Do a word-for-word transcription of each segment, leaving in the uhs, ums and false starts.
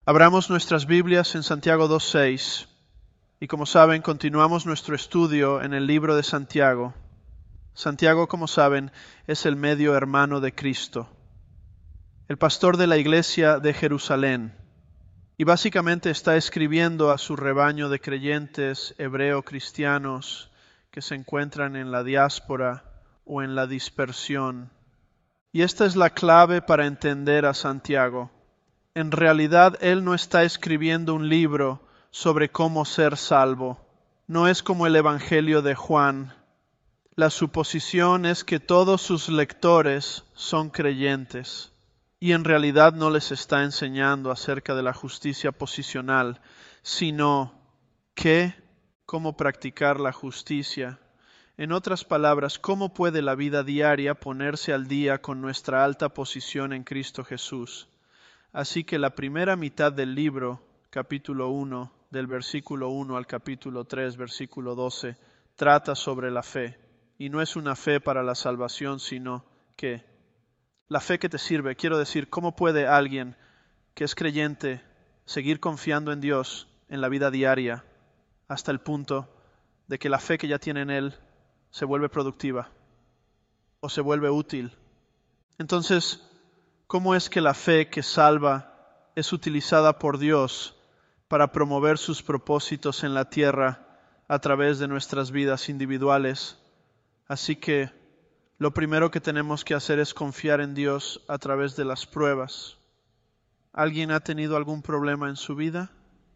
Abramos nuestras Biblias en Santiago dos seis y como saben continuamos nuestro estudio en el libro de Santiago. Santiago, como saben, es el medio hermano de Cristo, el pastor de la iglesia de Jerusalén, y básicamente está escribiendo a su rebaño de creyentes hebreo-cristianos que se encuentran en la diáspora o en la dispersión. Y esta es la clave para entender a Santiago. En realidad, él no está escribiendo un libro sobre cómo ser salvo. No es como el Evangelio de Juan. La suposición es que todos sus lectores son creyentes y en realidad no les está enseñando acerca de la justicia posicional, sino qué, cómo practicar la justicia. En otras palabras, cómo puede la vida diaria ponerse al día con nuestra alta posición en Cristo Jesús. Así que la primera mitad del libro, capítulo uno, del versículo uno al capítulo tres, versículo doce, trata sobre la fe. Y no es una fe para la salvación, sino que la fe que te sirve. Quiero decir, ¿cómo puede alguien que es creyente seguir confiando en Dios en la vida diaria hasta el punto de que la fe que ya tiene en Él se vuelve productiva o se vuelve útil? Entonces, ¿cómo es que la fe que salva es utilizada por Dios para promover sus propósitos en la tierra a través de nuestras vidas individuales? Así que lo primero que tenemos que hacer es confiar en Dios a través de las pruebas. ¿Alguien ha tenido algún problema en su vida?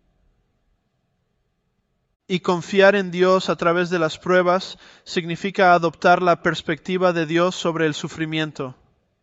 Y confiar en Dios a través de las pruebas significa adoptar la perspectiva de Dios sobre el sufrimiento.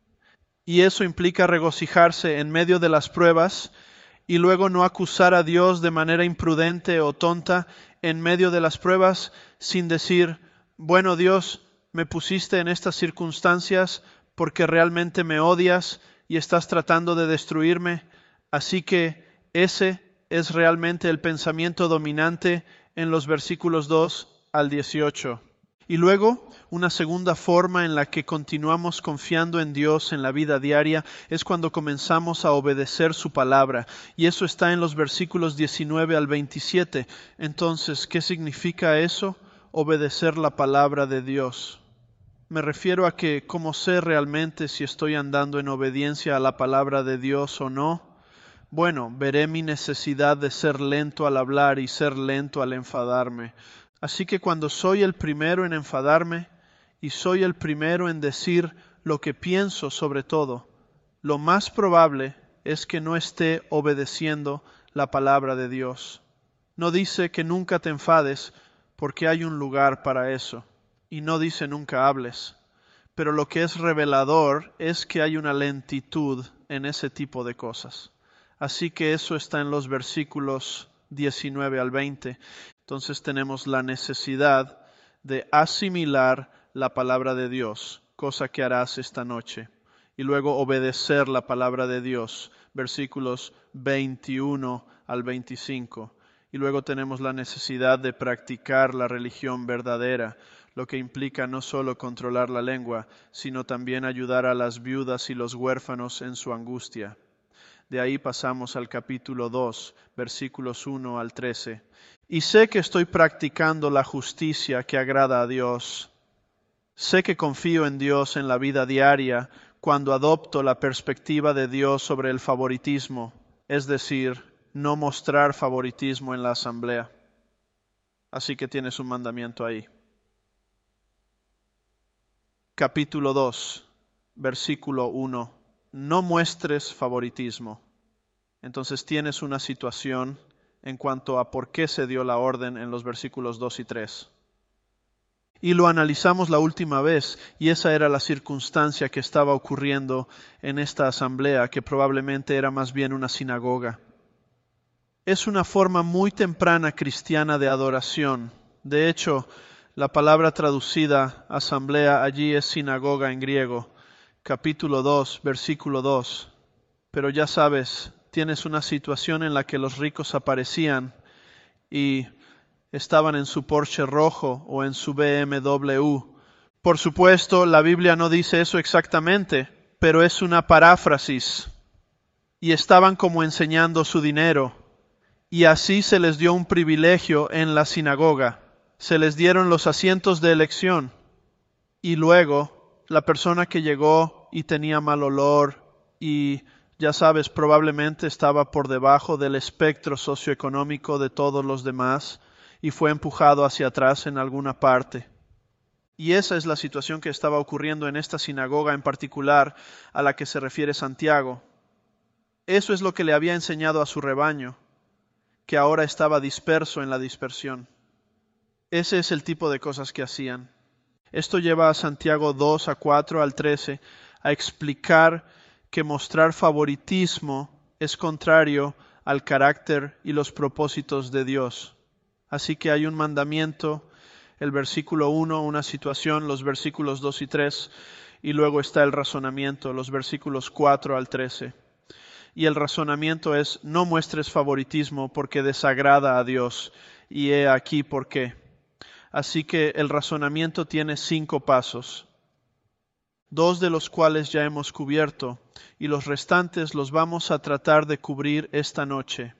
Y eso implica regocijarse en medio de las pruebas y luego no acusar a Dios de manera imprudente o tonta en medio de las pruebas sin decir, bueno Dios, me pusiste en estas circunstancias porque realmente me odias y estás tratando de destruirme. Así que ese es realmente el pensamiento dominante en los versículos dos al dieciocho. Y luego, una segunda forma en la que continuamos confiando en Dios en la vida diaria es cuando comenzamos a obedecer su palabra. Y eso está en los versículos diecinueve al veintisiete. Entonces, ¿qué significa eso? Obedecer la palabra de Dios. Me refiero a que, ¿cómo sé realmente si estoy andando en obediencia a la palabra de Dios o no? Bueno, veré mi necesidad de ser lento al hablar y ser lento al enfadarme. Así que cuando soy el primero en enfadarme y soy el primero en decir lo que pienso sobre todo, lo más probable es que no esté obedeciendo la palabra de Dios. No dice que nunca te enfades porque hay un lugar para eso. Y no dice nunca hables. Pero lo que es revelador es que hay una lentitud en ese tipo de cosas. Así que eso está en los versículos diecinueve al veinte. Entonces tenemos la necesidad de asimilar la palabra de Dios, cosa que harás esta noche. Y luego obedecer la palabra de Dios, versículos veintiuno al veinticinco. Y luego tenemos la necesidad de practicar la religión verdadera, lo que implica no solo controlar la lengua, sino también ayudar a las viudas y los huérfanos en su angustia. De ahí pasamos al capítulo dos, versículos uno al trece. Y sé que estoy practicando la justicia que agrada a Dios. Sé que confío en Dios en la vida diaria cuando adopto la perspectiva de Dios sobre el favoritismo, es decir, no mostrar favoritismo en la asamblea. Así que tienes un mandamiento ahí. Capítulo dos, versículo uno. No muestres favoritismo. Entonces tienes una situación en cuanto a por qué se dio la orden en los versículos dos y tres. Y lo analizamos la última vez, y esa era la circunstancia que estaba ocurriendo en esta asamblea, que probablemente era más bien una sinagoga. Es una forma muy temprana cristiana de adoración. De hecho, la palabra traducida asamblea allí es sinagoga en griego. Capítulo dos, versículo dos. Pero ya sabes, tienes una situación en la que los ricos aparecían y estaban en su Porsche rojo o en su B M W. Por supuesto, la Biblia no dice eso exactamente, pero es una paráfrasis. y estaban como enseñando su dinero, y así se les dio un privilegio en la sinagoga. Se les dieron los asientos de elección, y luego la persona que llegó y tenía mal olor y, ya sabes, probablemente estaba por debajo del espectro socioeconómico de todos los demás y fue empujado hacia atrás en alguna parte. Y esa es la situación que estaba ocurriendo en esta sinagoga en particular a la que se refiere Santiago. Eso es lo que le había enseñado a su rebaño, que ahora estaba disperso en la dispersión. Ese es el tipo de cosas que hacían. Esto lleva a Santiago dos, a cuatro, al trece, a explicar que mostrar favoritismo es contrario al carácter y los propósitos de Dios. Así que hay un mandamiento, el versículo uno, una situación, los versículos dos y tres, y luego está el razonamiento, los versículos cuatro al trece. Y el razonamiento es: no muestres favoritismo porque desagrada a Dios, y he aquí por qué. Así que el razonamiento tiene cinco pasos, dos de los cuales ya hemos cubierto, y los restantes los vamos a tratar de cubrir esta noche.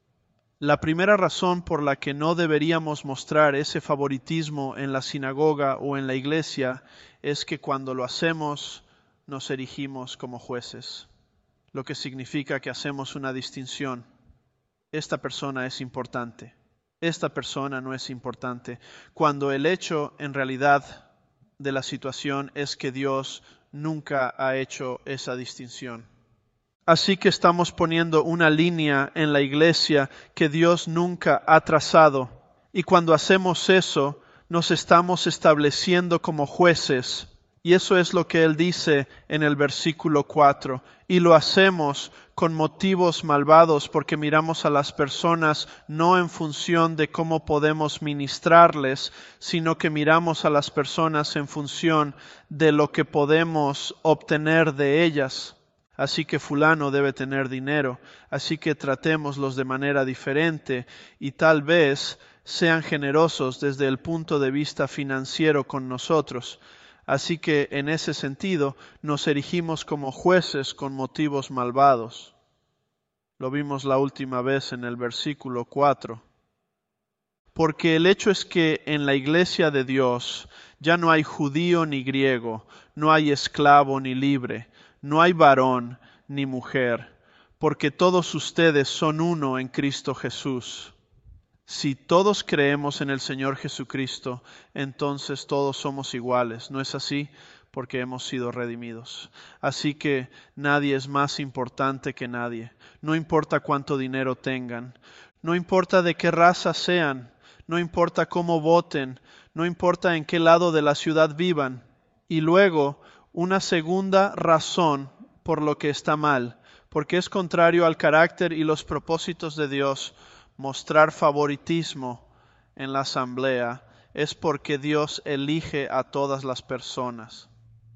La primera razón por la que no deberíamos mostrar ese favoritismo en la sinagoga o en la iglesia es que cuando lo hacemos nos erigimos como jueces, lo que significa que hacemos una distinción. Esta persona es importante. Esta persona no es importante, cuando el hecho en realidad de la situación es que Dios nunca ha hecho esa distinción. Así que estamos poniendo una línea en la iglesia que Dios nunca ha trazado, y cuando hacemos eso nos estamos estableciendo como jueces. Y eso es lo que él dice en el versículo cuatro. Y lo hacemos con motivos malvados porque miramos a las personas no en función de cómo podemos ministrarles, sino que miramos a las personas en función de lo que podemos obtener de ellas. Así que fulano debe tener dinero, así que tratémoslos de manera diferente y tal vez sean generosos desde el punto de vista financiero con nosotros. Así que en ese sentido nos erigimos como jueces con motivos malvados. Lo vimos la última vez en el versículo cuatro. Porque el hecho es que en la iglesia de Dios ya no hay judío ni griego, no hay esclavo ni libre, no hay varón ni mujer, porque todos ustedes son uno en Cristo Jesús. Si todos creemos en el Señor Jesucristo, entonces todos somos iguales. ¿No es así? Porque hemos sido redimidos. Así que nadie es más importante que nadie. No importa cuánto dinero tengan. No importa de qué raza sean. No importa cómo voten. No importa en qué lado de la ciudad vivan. Y luego, una segunda razón por lo que está mal, porque es contrario al carácter y los propósitos de Dios. Mostrar favoritismo en la asamblea es porque Dios elige a todas las personas.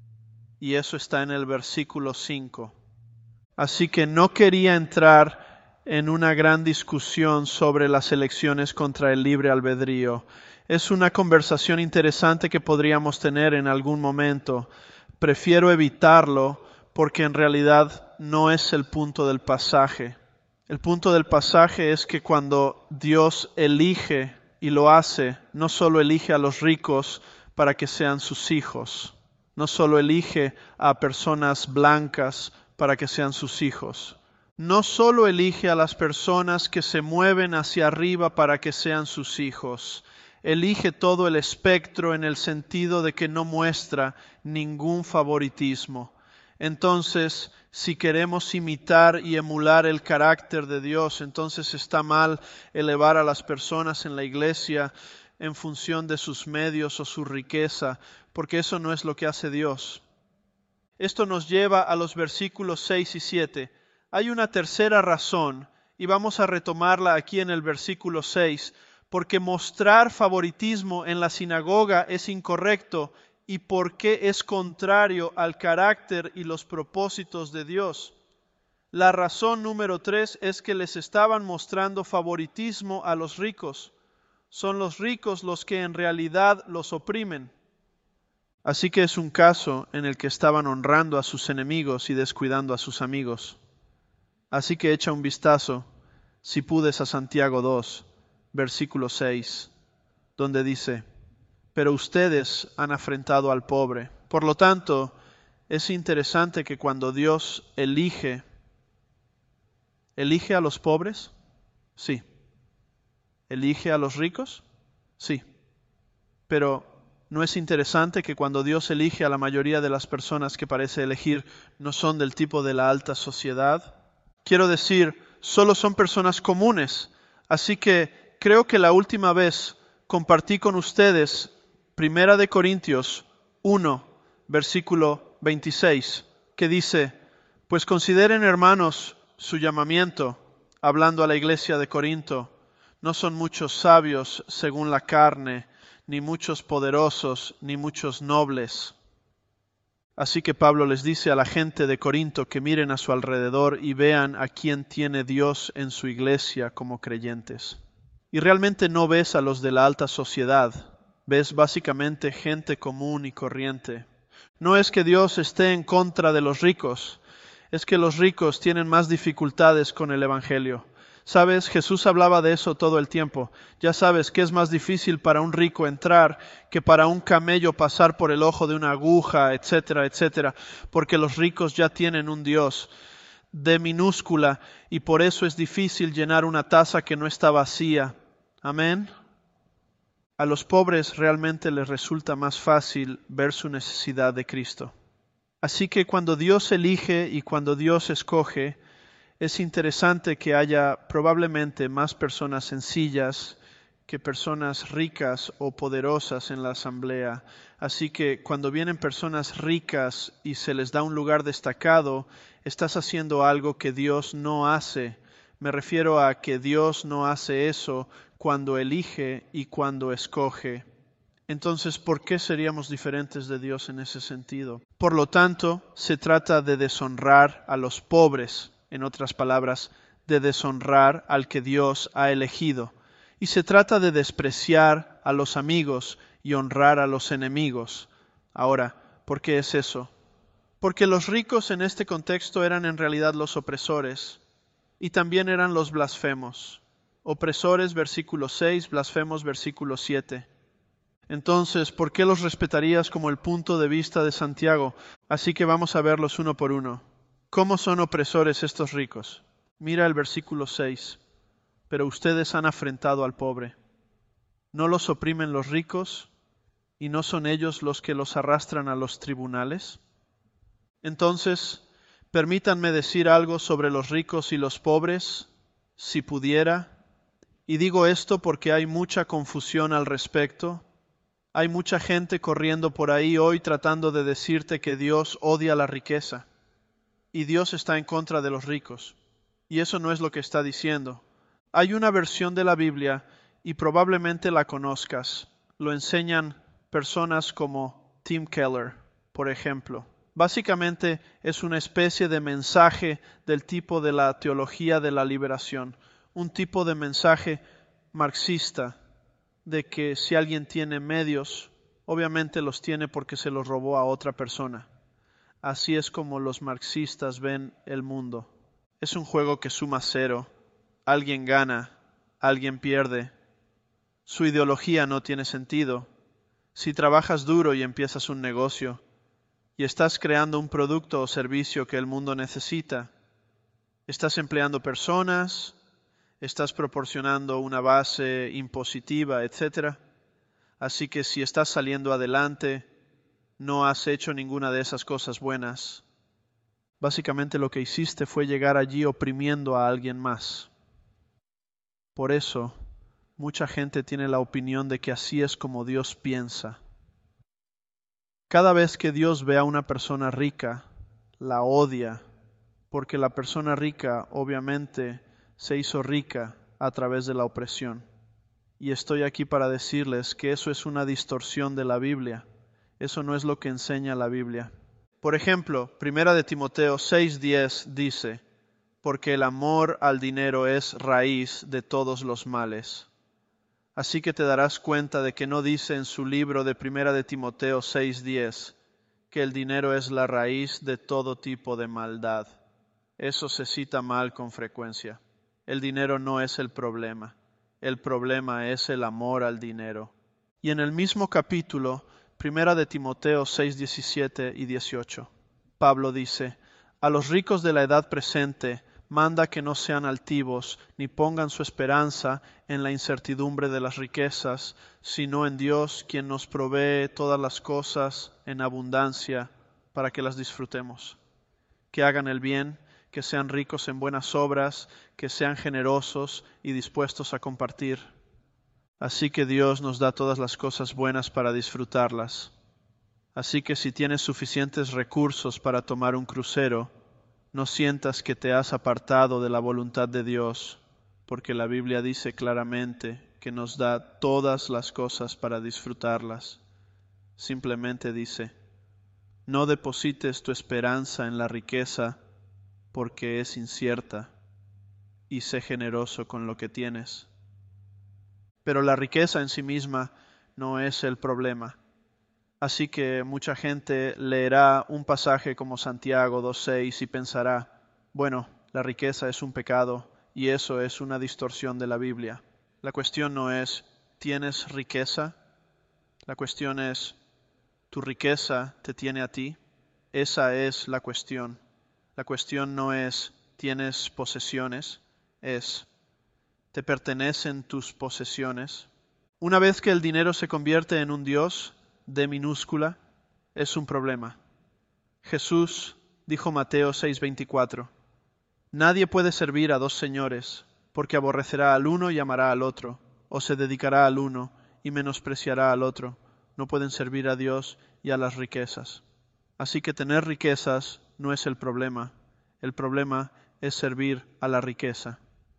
Y eso está en el versículo cinco. Así que no quería entrar en una gran discusión sobre las elecciones contra el libre albedrío. Es una conversación interesante que podríamos tener en algún momento. Prefiero evitarlo porque en realidad no es el punto del pasaje. El punto del pasaje es que cuando Dios elige y lo hace, no solo elige a los ricos para que sean sus hijos, no solo elige a personas blancas para que sean sus hijos, no solo elige a las personas que se mueven hacia arriba para que sean sus hijos, elige todo el espectro en el sentido de que no muestra ningún favoritismo. Entonces, si queremos imitar y emular el carácter de Dios, entonces está mal elevar a las personas en la iglesia en función de sus medios o su riqueza, porque eso no es lo que hace Dios. Esto nos lleva a los versículos seis y siete. Hay una tercera razón, y vamos a retomarla aquí en el versículo seis, porque mostrar favoritismo en la sinagoga es incorrecto y porque es contrario al carácter y los propósitos de Dios. La razón número tres es que les estaban mostrando favoritismo a los ricos. Son los ricos los que en realidad los oprimen. Así que es un caso en el que estaban honrando a sus enemigos y descuidando a sus amigos. Así que echa un vistazo, si pudes, a Santiago dos, versículo seis, donde dice: pero ustedes han afrentado al pobre. Por lo tanto, es interesante que cuando Dios elige, ¿elige a los pobres? Sí. ¿Elige a los ricos? Sí. Pero ¿no es interesante que cuando Dios elige a la mayoría de las personas que parece elegir no son del tipo de la alta sociedad? Quiero decir, solo son personas comunes. Así que creo que la última vez compartí con ustedes Primera de Corintios uno, versículo veintiséis, que dice: pues consideren, hermanos, su llamamiento, hablando a la iglesia de Corinto. No son muchos sabios según la carne, ni muchos poderosos, ni muchos nobles. Así que Pablo les dice a la gente de Corinto que miren a su alrededor y vean a quién tiene Dios en su iglesia como creyentes. Y realmente no ves a los de la alta sociedad, ves básicamente gente común y corriente. No es que Dios esté en contra de los ricos, es que los ricos tienen más dificultades con el Evangelio. Sabes, Jesús hablaba de eso todo el tiempo. Ya sabes que es más difícil para un rico entrar que para un camello pasar por el ojo de una aguja, etcétera, etcétera, porque los ricos ya tienen un Dios de minúscula y por eso es difícil llenar una taza que no está vacía. Amén. A los pobres realmente les resulta más fácil ver su necesidad de Cristo. Así que cuando Dios elige y cuando Dios escoge, es interesante que haya probablemente más personas sencillas que personas ricas o poderosas en la asamblea. Así que cuando vienen personas ricas y se les da un lugar destacado, estás haciendo algo que Dios no hace. Me refiero a que Dios no hace eso cuando elige y cuando escoge. Entonces, ¿por qué seríamos diferentes de Dios en ese sentido? Por lo tanto, se trata de deshonrar a los pobres. En otras palabras, de deshonrar al que Dios ha elegido. Y se trata de despreciar a los amigos y honrar a los enemigos. Ahora, ¿por qué es eso? Porque los ricos en este contexto eran en realidad los opresores y también eran los blasfemos. Opresores, versículo seis, blasfemos, versículo siete. Entonces, ¿por qué los respetarías como el punto de vista de Santiago? Así que vamos a verlos uno por uno. ¿Cómo son opresores estos ricos? Mira el versículo seis. Pero ustedes han afrentado al pobre. ¿No los oprimen los ricos y no son ellos los que los arrastran a los tribunales? Entonces, permítanme decir algo sobre los ricos y los pobres, si pudiera. Y digo esto porque hay mucha confusión al respecto. Hay mucha gente corriendo por ahí hoy tratando de decirte que Dios odia la riqueza. Y Dios está en contra de los ricos. Y eso no es lo que está diciendo. Hay una versión de la Biblia, y probablemente la conozcas. Lo enseñan personas como Tim Keller, por ejemplo. Básicamente es una especie de mensaje del tipo de la teología de la liberación. Un tipo de mensaje marxista, de que si alguien tiene medios, obviamente los tiene porque se los robó a otra persona. Así es como los marxistas ven el mundo. Es un juego que suma cero. Alguien gana, alguien pierde. Su ideología no tiene sentido. Si trabajas duro y empiezas un negocio, y estás creando un producto o servicio que el mundo necesita, estás empleando personas, estás proporcionando una base impositiva, etcétera. Así que si estás saliendo adelante, no has hecho ninguna de esas cosas buenas. Básicamente lo que hiciste fue llegar allí oprimiendo a alguien más. Por eso, mucha gente tiene la opinión de que así es como Dios piensa. Cada vez que Dios ve a una persona rica, la odia, porque la persona rica obviamente se hizo rica a través de la opresión. Y estoy aquí para decirles que eso es una distorsión de la Biblia. Eso no es lo que enseña la Biblia. Por ejemplo, Primera de Timoteo seis diez dice: porque el amor al dinero es raíz de todos los males. Así que te darás cuenta de que no dice en su libro de Primera de Timoteo seis diez que el dinero es la raíz de todo tipo de maldad. Eso se cita mal con frecuencia. El dinero no es el problema. El problema es el amor al dinero. Y en el mismo capítulo, Primera de Timoteo seis, diecisiete y dieciocho, Pablo dice: a los ricos de la edad presente manda que no sean altivos, ni pongan su esperanza en la incertidumbre de las riquezas, sino en Dios, quien nos provee todas las cosas en abundancia para que las disfrutemos. Que hagan el bien, que sean ricos en buenas obras, que sean generosos y dispuestos a compartir. Así que Dios nos da todas las cosas buenas para disfrutarlas. Así que si tienes suficientes recursos para tomar un crucero, no sientas que te has apartado de la voluntad de Dios, porque la Biblia dice claramente que nos da todas las cosas para disfrutarlas. Simplemente dice: no deposites tu esperanza en la riqueza, porque es incierta, y sé generoso con lo que tienes. Pero la riqueza en sí misma no es el problema. Así que mucha gente leerá un pasaje como Santiago dos seis y pensará: bueno, la riqueza es un pecado y eso es una distorsión de la Biblia. La cuestión no es ¿tienes riqueza? La cuestión es ¿tu riqueza te tiene a ti? Esa es la cuestión. La cuestión no es ¿tienes posesiones? Es ¿te pertenecen tus posesiones? Una vez que el dinero se convierte en un Dios, D minúscula, es un problema. Jesús dijo Mateo seis veinticuatro: nadie puede servir a dos señores, porque aborrecerá al uno y amará al otro, o se dedicará al uno y menospreciará al otro. No pueden servir a Dios y a las riquezas. Así que tener riquezas no es el problema. El problema es servir a la riqueza.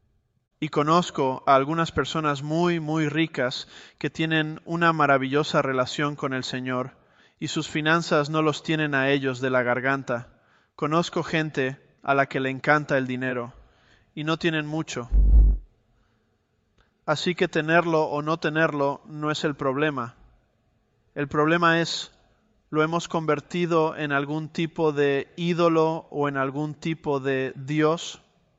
Y conozco a algunas personas muy, muy ricas que tienen una maravillosa relación con el Señor y sus finanzas no los tienen a ellos de la garganta. Conozco gente a la que le encanta el dinero y no tienen mucho. Así que tenerlo o no tenerlo no es el problema. El problema es, ¿lo hemos convertido en algún tipo de ídolo o en algún tipo de Dios?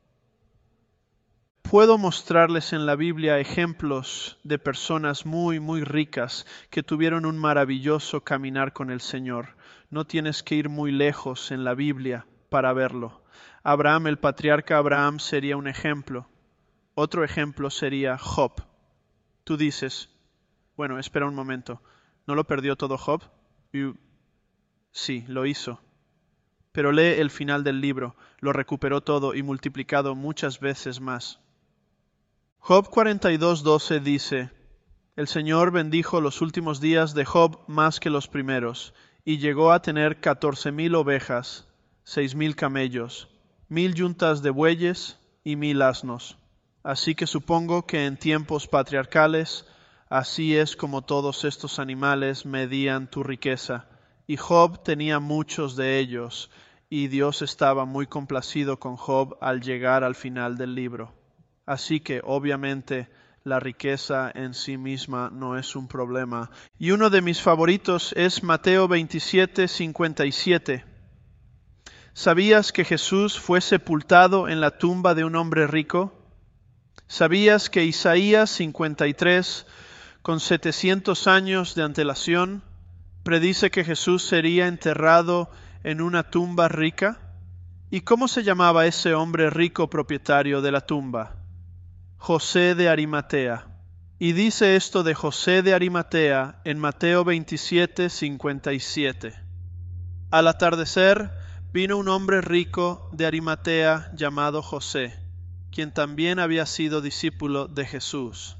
Puedo mostrarles en la Biblia ejemplos de personas muy, muy ricas que tuvieron un maravilloso caminar con el Señor. No tienes que ir muy lejos en la Biblia para verlo. Abraham, el patriarca Abraham, sería un ejemplo. Otro ejemplo sería Job. Tú dices, bueno, espera un momento, ¿no lo perdió todo Job? Y, sí, lo hizo. Pero lee el final del libro, lo recuperó todo y multiplicado muchas veces más. Job cuarenta y dos doce dice: el Señor bendijo los últimos días de Job más que los primeros, y llegó a tener catorce mil ovejas, seis mil camellos, mil yuntas de bueyes y mil asnos. Así que supongo que en tiempos patriarcales, así es como todos estos animales medían tu riqueza. Y Job tenía muchos de ellos, y Dios estaba muy complacido con Job al llegar al final del libro. Así que, obviamente, la riqueza en sí misma no es un problema. Y uno de mis favoritos es Mateo veintisiete cincuenta y siete. ¿Sabías que Jesús fue sepultado en la tumba de un hombre rico? ¿Sabías que Isaías cincuenta y tres, con setecientos años de antelación, predice que Jesús sería enterrado en una tumba rica? ¿Y cómo se llamaba ese hombre rico propietario de la tumba? José de Arimatea. Y dice esto de José de Arimatea en Mateo veintisiete cincuenta y siete. Al atardecer vino un hombre rico de Arimatea llamado José, quien también había sido discípulo de Jesús.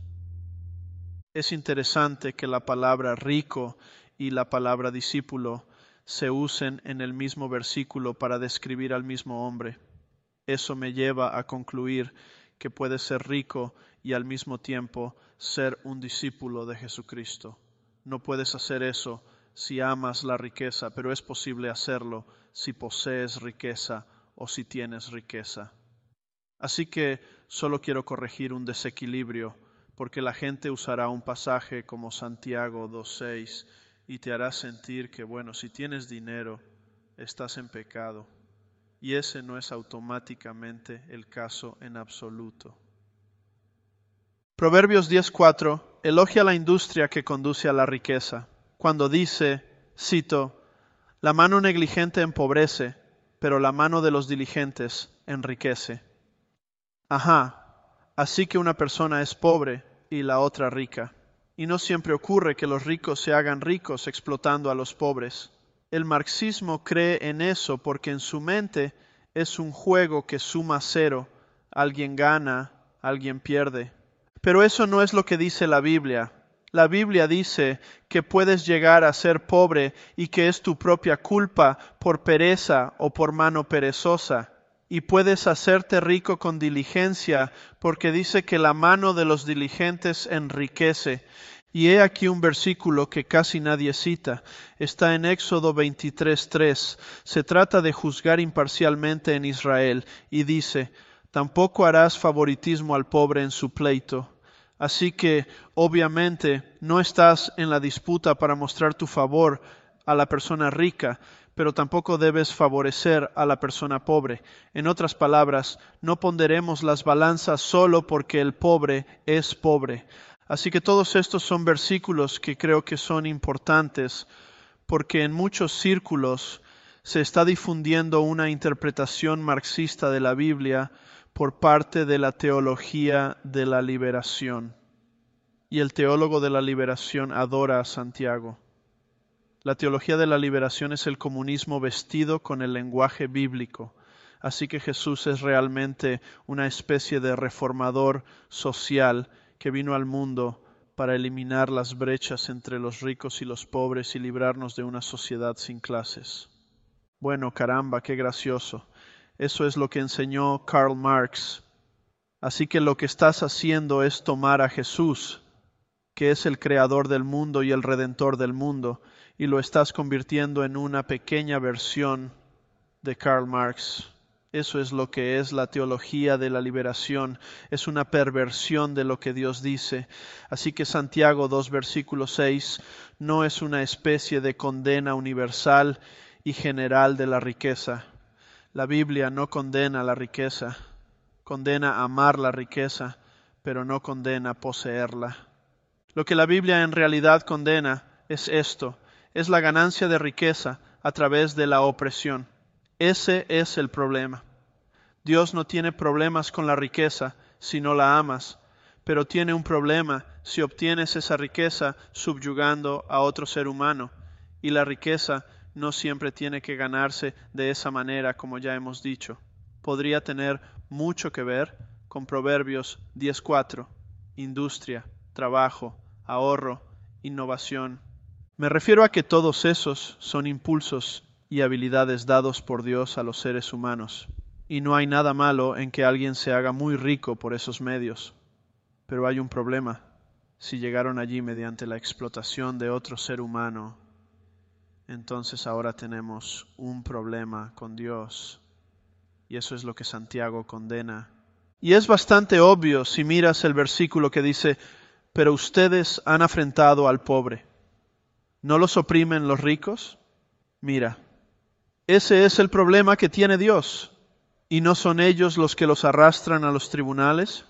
Es interesante que la palabra rico y la palabra discípulo se usen en el mismo versículo para describir al mismo hombre. Eso me lleva a concluir que puedes ser rico y al mismo tiempo ser un discípulo de Jesucristo. No puedes hacer eso si amas la riqueza, pero es posible hacerlo si posees riqueza o si tienes riqueza. Así que solo quiero corregir un desequilibrio, porque la gente usará un pasaje como Santiago dos seis y te hará sentir que, bueno, si tienes dinero, estás en pecado. y ese no es automáticamente el caso en absoluto. Proverbios diez cuatro elogia la industria que conduce a la riqueza, cuando dice, cito, la mano negligente empobrece, pero la mano de los diligentes enriquece. Ajá, así que una persona es pobre y la otra rica. Y no siempre ocurre que los ricos se hagan ricos explotando a los pobres. El marxismo cree en eso porque en su mente es un juego que suma cero. Alguien gana, alguien pierde. Pero eso no es lo que dice la Biblia. La Biblia dice que puedes llegar a ser pobre y que es tu propia culpa por pereza o por mano perezosa. Y puedes hacerte rico con diligencia, porque dice que la mano de los diligentes enriquece. Y he aquí un versículo que casi nadie cita. Está en Éxodo veintitrés tres. Se trata de juzgar imparcialmente en Israel. Y dice, tampoco harás favoritismo al pobre en su pleito. Así que, obviamente, no estás en la disputa para mostrar tu favor a la persona rica, pero tampoco debes favorecer a la persona pobre. En otras palabras, no ponderemos las balanzas solo porque el pobre es pobre. Así que todos estos son versículos que creo que son importantes, porque en muchos círculos se está difundiendo una interpretación marxista de la Biblia por parte de la teología de la liberación. Y el teólogo de la liberación adora a Santiago. La teología de la liberación es el comunismo vestido con el lenguaje bíblico. Así que Jesús es realmente una especie de reformador social que vino al mundo para eliminar las brechas entre los ricos y los pobres y librarnos de una sociedad sin clases. Bueno, caramba, qué gracioso. Eso es lo que enseñó Karl Marx. Así que lo que estás haciendo es tomar a Jesús, que es el creador del mundo y el redentor del mundo, y lo estás convirtiendo en una pequeña versión de Karl Marx. Eso es lo que es la teología de la liberación. Es una perversión de lo que Dios dice. Así que Santiago dos, versículo seis, no es una especie de condena universal y general de la riqueza. La Biblia no condena la riqueza. Condena amar la riqueza, pero no condena poseerla. Lo que la Biblia en realidad condena es esto, es la ganancia de riqueza a través de la opresión. Ese es el problema. Dios no tiene problemas con la riqueza si no la amas, pero tiene un problema si obtienes esa riqueza subyugando a otro ser humano. Y la riqueza no siempre tiene que ganarse de esa manera, como ya hemos dicho. Podría tener mucho que ver con Proverbios diez cuatro, industria, trabajo, ahorro, innovación. Me refiero a que todos esos son impulsos y habilidades dados por Dios a los seres humanos. Y no hay nada malo en que alguien se haga muy rico por esos medios. Pero hay un problema. Si llegaron allí mediante la explotación de otro ser humano, entonces ahora tenemos un problema con Dios. Y eso es lo que Santiago condena. Y es bastante obvio si miras el versículo que dice, pero ustedes han afrentado al pobre. ¿No los oprimen los ricos? Mira, ese es el problema que tiene Dios. ¿Y no son ellos los que los arrastran a los tribunales?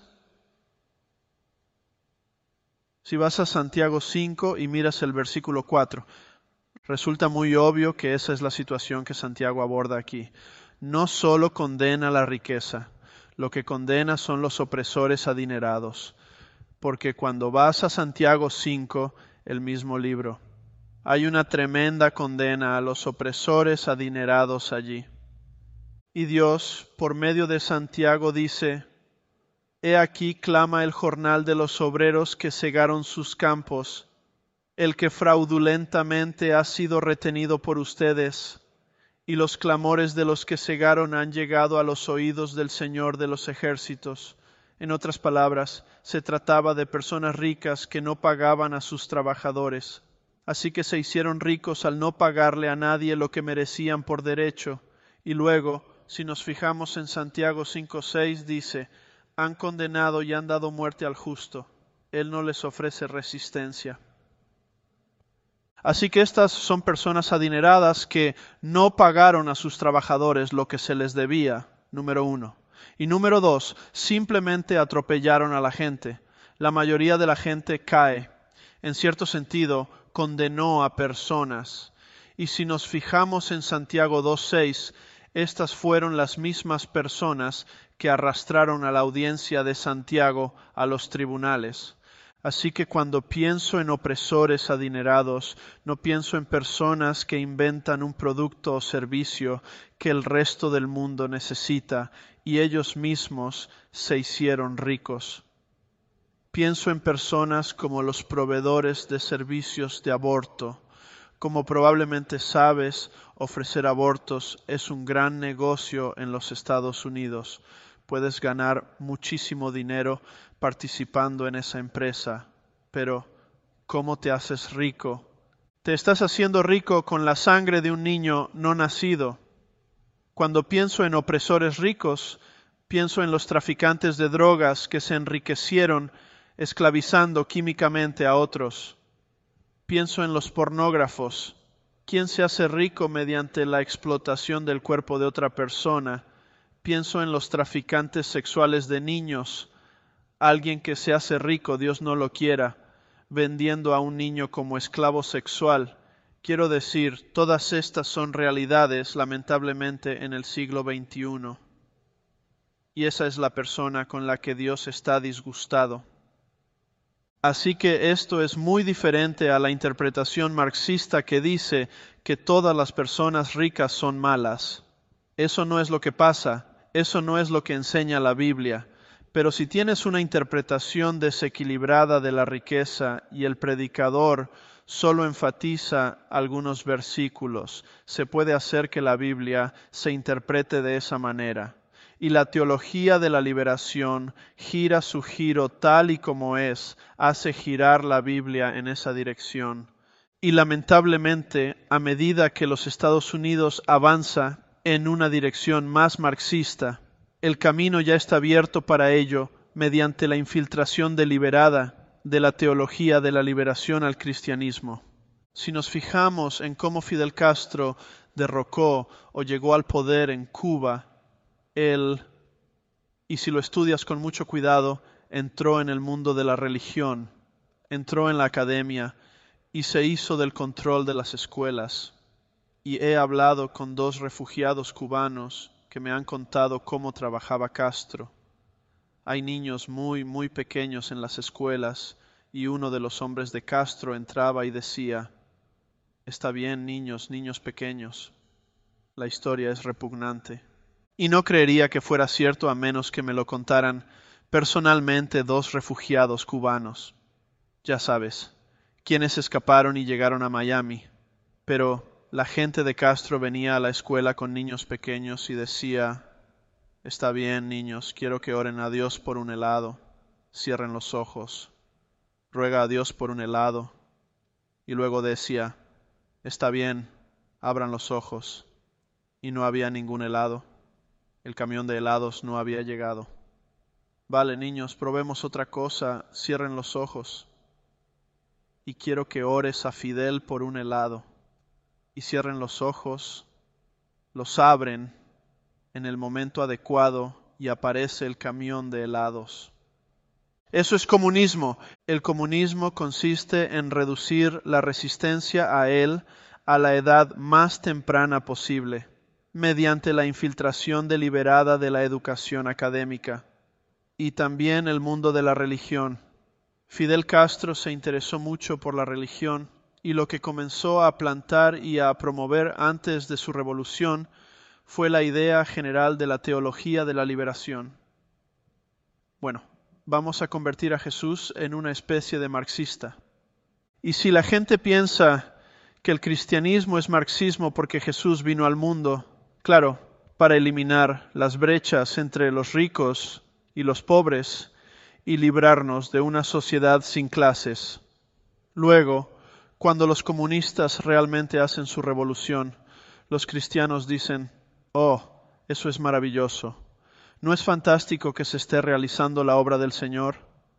Si vas a Santiago cinco y miras el versículo cuatro, resulta muy obvio que esa es la situación que Santiago aborda aquí. No solo condena la riqueza, lo que condena son los opresores adinerados. Porque cuando vas a Santiago cinco, el mismo libro, hay una tremenda condena a los opresores adinerados allí. Y Dios, por medio de Santiago, dice, he aquí clama el jornal de los obreros que cegaron sus campos, el que fraudulentamente ha sido retenido por ustedes, y los clamores de los que cegaron han llegado a los oídos del Señor de los ejércitos. En otras palabras, se trataba de personas ricas que no pagaban a sus trabajadores, así que se hicieron ricos al no pagarle a nadie lo que merecían por derecho, y luego, si nos fijamos en Santiago cinco seis, dice, han condenado y han dado muerte al justo. Él no les ofrece resistencia. Así que estas son personas adineradas que no pagaron a sus trabajadores lo que se les debía, número uno. Y número dos, simplemente atropellaron a la gente. La mayoría de la gente cae. En cierto sentido, condenó a personas. Y si nos fijamos en Santiago dos seis, estas fueron las mismas personas que arrastraron a la audiencia de Santiago a los tribunales. Así que cuando pienso en opresores adinerados, no pienso en personas que inventan un producto o servicio que el resto del mundo necesita y ellos mismos se hicieron ricos. Pienso en personas como los proveedores de servicios de aborto. Como probablemente sabes, ofrecer abortos es un gran negocio en los Estados Unidos. Puedes ganar muchísimo dinero participando en esa empresa, pero ¿cómo te haces rico? Te estás haciendo rico con la sangre de un niño no nacido. Cuando pienso en opresores ricos, pienso en los traficantes de drogas que se enriquecieron esclavizando químicamente a otros. Pienso en los pornógrafos. ¿Quién se hace rico mediante la explotación del cuerpo de otra persona? Pienso en los traficantes sexuales de niños. Alguien que se hace rico, Dios no lo quiera, vendiendo a un niño como esclavo sexual. Quiero decir, todas estas son realidades, lamentablemente, en el siglo veintiuno. Y esa es la persona con la que Dios está disgustado. Así que esto es muy diferente a la interpretación marxista que dice que todas las personas ricas son malas. Eso no es lo que pasa, eso no es lo que enseña la Biblia. Pero si tienes una interpretación desequilibrada de la riqueza y el predicador solo enfatiza algunos versículos, se puede hacer que la Biblia se interprete de esa manera. Y la teología de la liberación gira su giro tal y como es, hace girar la Biblia en esa dirección. Y lamentablemente, a medida que los Estados Unidos avanza en una dirección más marxista, el camino ya está abierto para ello mediante la infiltración deliberada de la teología de la liberación al cristianismo. Si nos fijamos en cómo Fidel Castro derrocó o llegó al poder en Cuba, él, y si lo estudias con mucho cuidado, entró en el mundo de la religión, entró en la academia y se hizo del control de las escuelas. Y he hablado con dos refugiados cubanos que me han contado cómo trabajaba Castro. Hay niños muy, muy pequeños en las escuelas y uno de los hombres de Castro entraba y decía, está bien, niños, niños pequeños. La historia es repugnante. Y no creería que fuera cierto a menos que me lo contaran personalmente dos refugiados cubanos. Ya sabes, quienes escaparon y llegaron a Miami. Pero la gente de Castro venía a la escuela con niños pequeños y decía, está bien, niños, quiero que oren a Dios por un helado. Cierren los ojos. Ruega a Dios por un helado. Y luego decía, está bien, abran los ojos. Y no había ningún helado. El camión de helados no había llegado. Vale, niños, probemos otra cosa. Cierren los ojos. Y quiero que ores a Fidel por un helado. Y cierren los ojos, los abren en el momento adecuado y aparece el camión de helados. Eso es comunismo. El comunismo consiste en reducir la resistencia a él a la edad más temprana posible, mediante la infiltración deliberada de la educación académica y también el mundo de la religión. Fidel Castro se interesó mucho por la religión y lo que comenzó a plantar y a promover antes de su revolución fue la idea general de la teología de la liberación. Bueno, vamos a convertir a Jesús en una especie de marxista. Y si la gente piensa que el cristianismo es marxismo porque Jesús vino al mundo, claro, para eliminar las brechas entre los ricos y los pobres y librarnos de una sociedad sin clases. Luego, cuando los comunistas realmente hacen su revolución, los cristianos dicen, oh, eso es maravilloso. ¿No es fantástico que se esté realizando la obra del Señor?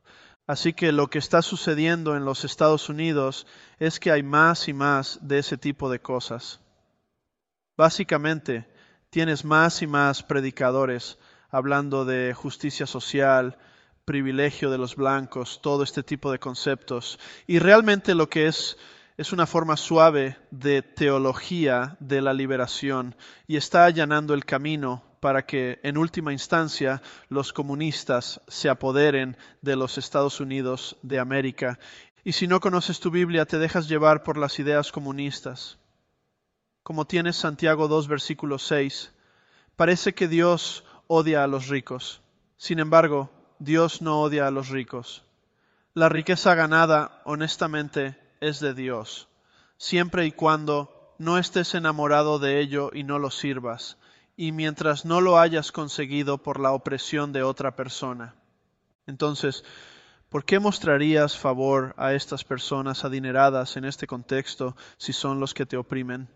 Así que lo que está sucediendo en los Estados Unidos es que hay más y más de ese tipo de cosas. Básicamente, tienes más y más predicadores hablando de justicia social, privilegio de los blancos, todo este tipo de conceptos. Y realmente lo que es es una forma suave de teología de la liberación y está allanando el camino para que en última instancia los comunistas se apoderen de los Estados Unidos de América. Y si no conoces tu Biblia, te dejas llevar por las ideas comunistas. Como tienes Santiago dos, versículo seis, parece que Dios odia a los ricos. Sin embargo, Dios no odia a los ricos. La riqueza ganada, honestamente, es de Dios, siempre y cuando no estés enamorado de ello y no lo sirvas, y mientras no lo hayas conseguido por la opresión de otra persona. Entonces, ¿por qué mostrarías favor a estas personas adineradas en este contexto si son los que te oprimen?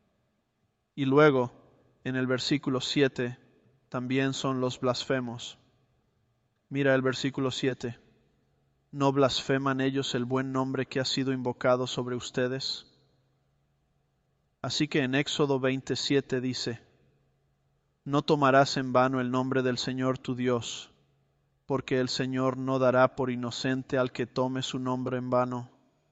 Y luego, en el versículo siete, también son los blasfemos. Mira el versículo siete. ¿No blasfeman ellos el buen nombre que ha sido invocado sobre ustedes? Así que en Éxodo veintisiete dice, no tomarás en vano el nombre del Señor tu Dios, porque el Señor no dará por inocente al que tome su nombre en vano.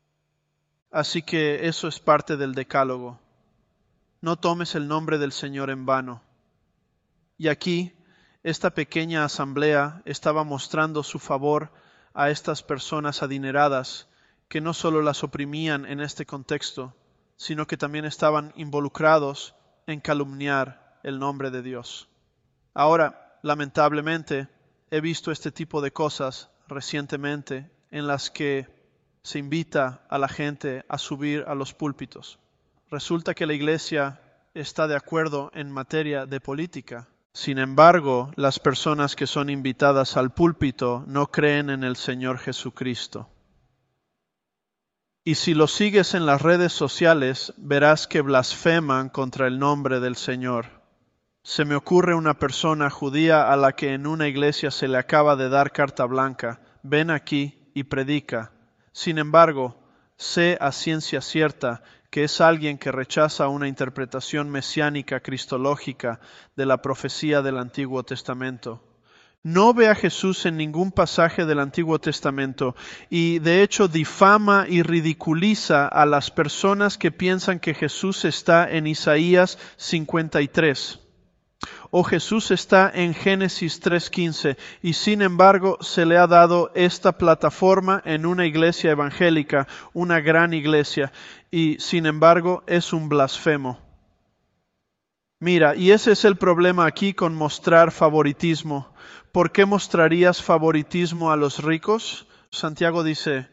Así que eso es parte del decálogo. No tomes el nombre del Señor en vano. Y aquí, esta pequeña asamblea estaba mostrando su favor a estas personas adineradas que no solo las oprimían en este contexto, sino que también estaban involucrados en calumniar el nombre de Dios. Ahora, lamentablemente, he visto este tipo de cosas recientemente en las que se invita a la gente a subir a los púlpitos. Resulta que la iglesia está de acuerdo en materia de política. Sin embargo, las personas que son invitadas al púlpito no creen en el Señor Jesucristo. Y si lo sigues en las redes sociales, verás que blasfeman contra el nombre del Señor. Se me ocurre una persona judía a la que en una iglesia se le acaba de dar carta blanca. Ven aquí y predica. Sin embargo, sé a ciencia cierta que es alguien que rechaza una interpretación mesiánica cristológica de la profecía del Antiguo Testamento. No ve a Jesús en ningún pasaje del Antiguo Testamento y de hecho difama y ridiculiza a las personas que piensan que Jesús está en Isaías cincuenta y tres. O Jesús está en Génesis tres quince y sin embargo se le ha dado esta plataforma en una iglesia evangélica, una gran iglesia, y sin embargo es un blasfemo. Mira, y ese es el problema aquí con mostrar favoritismo. ¿Por qué mostrarías favoritismo a los ricos? Santiago dice,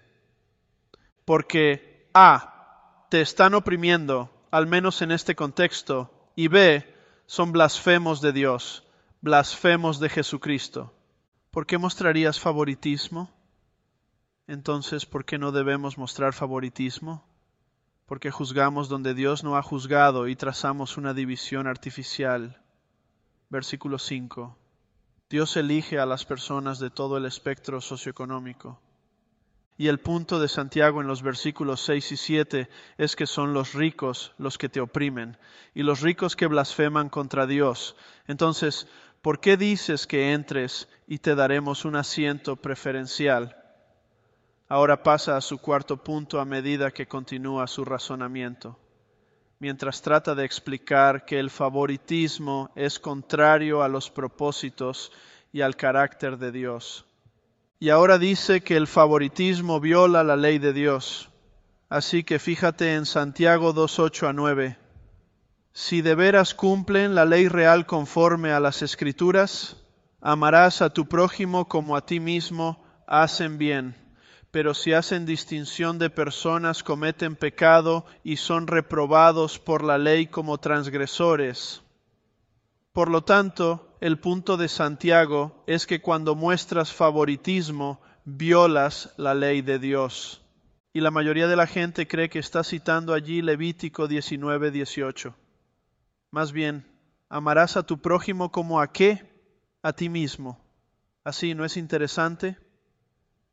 porque A, te están oprimiendo, al menos en este contexto, y B, son blasfemos de Dios, blasfemos de Jesucristo. ¿Por qué mostrarías favoritismo? Entonces, ¿por qué no debemos mostrar favoritismo? Porque juzgamos donde Dios no ha juzgado y trazamos una división artificial. Versículo cinco. Dios elige a las personas de todo el espectro socioeconómico. Y el punto de Santiago en los versículos seis y siete es que son los ricos los que te oprimen y los ricos que blasfeman contra Dios. Entonces, ¿por qué dices que entres y te daremos un asiento preferencial? Ahora pasa a su cuarto punto a medida que continúa su razonamiento, mientras trata de explicar que el favoritismo es contrario a los propósitos y al carácter de Dios. Y ahora dice que el favoritismo viola la ley de Dios. Así que fíjate en Santiago dos, ocho a nueve. Si de veras cumplen la ley real conforme a las Escrituras, amarás a tu prójimo como a ti mismo, hacen bien. Pero si hacen distinción de personas, cometen pecado y son reprobados por la ley como transgresores. Por lo tanto, el punto de Santiago es que cuando muestras favoritismo, violas la ley de Dios. Y la mayoría de la gente cree que está citando allí Levítico diecinueve, dieciocho. Más bien, amarás a tu prójimo como a qué? A ti mismo. Así, ¿no es interesante?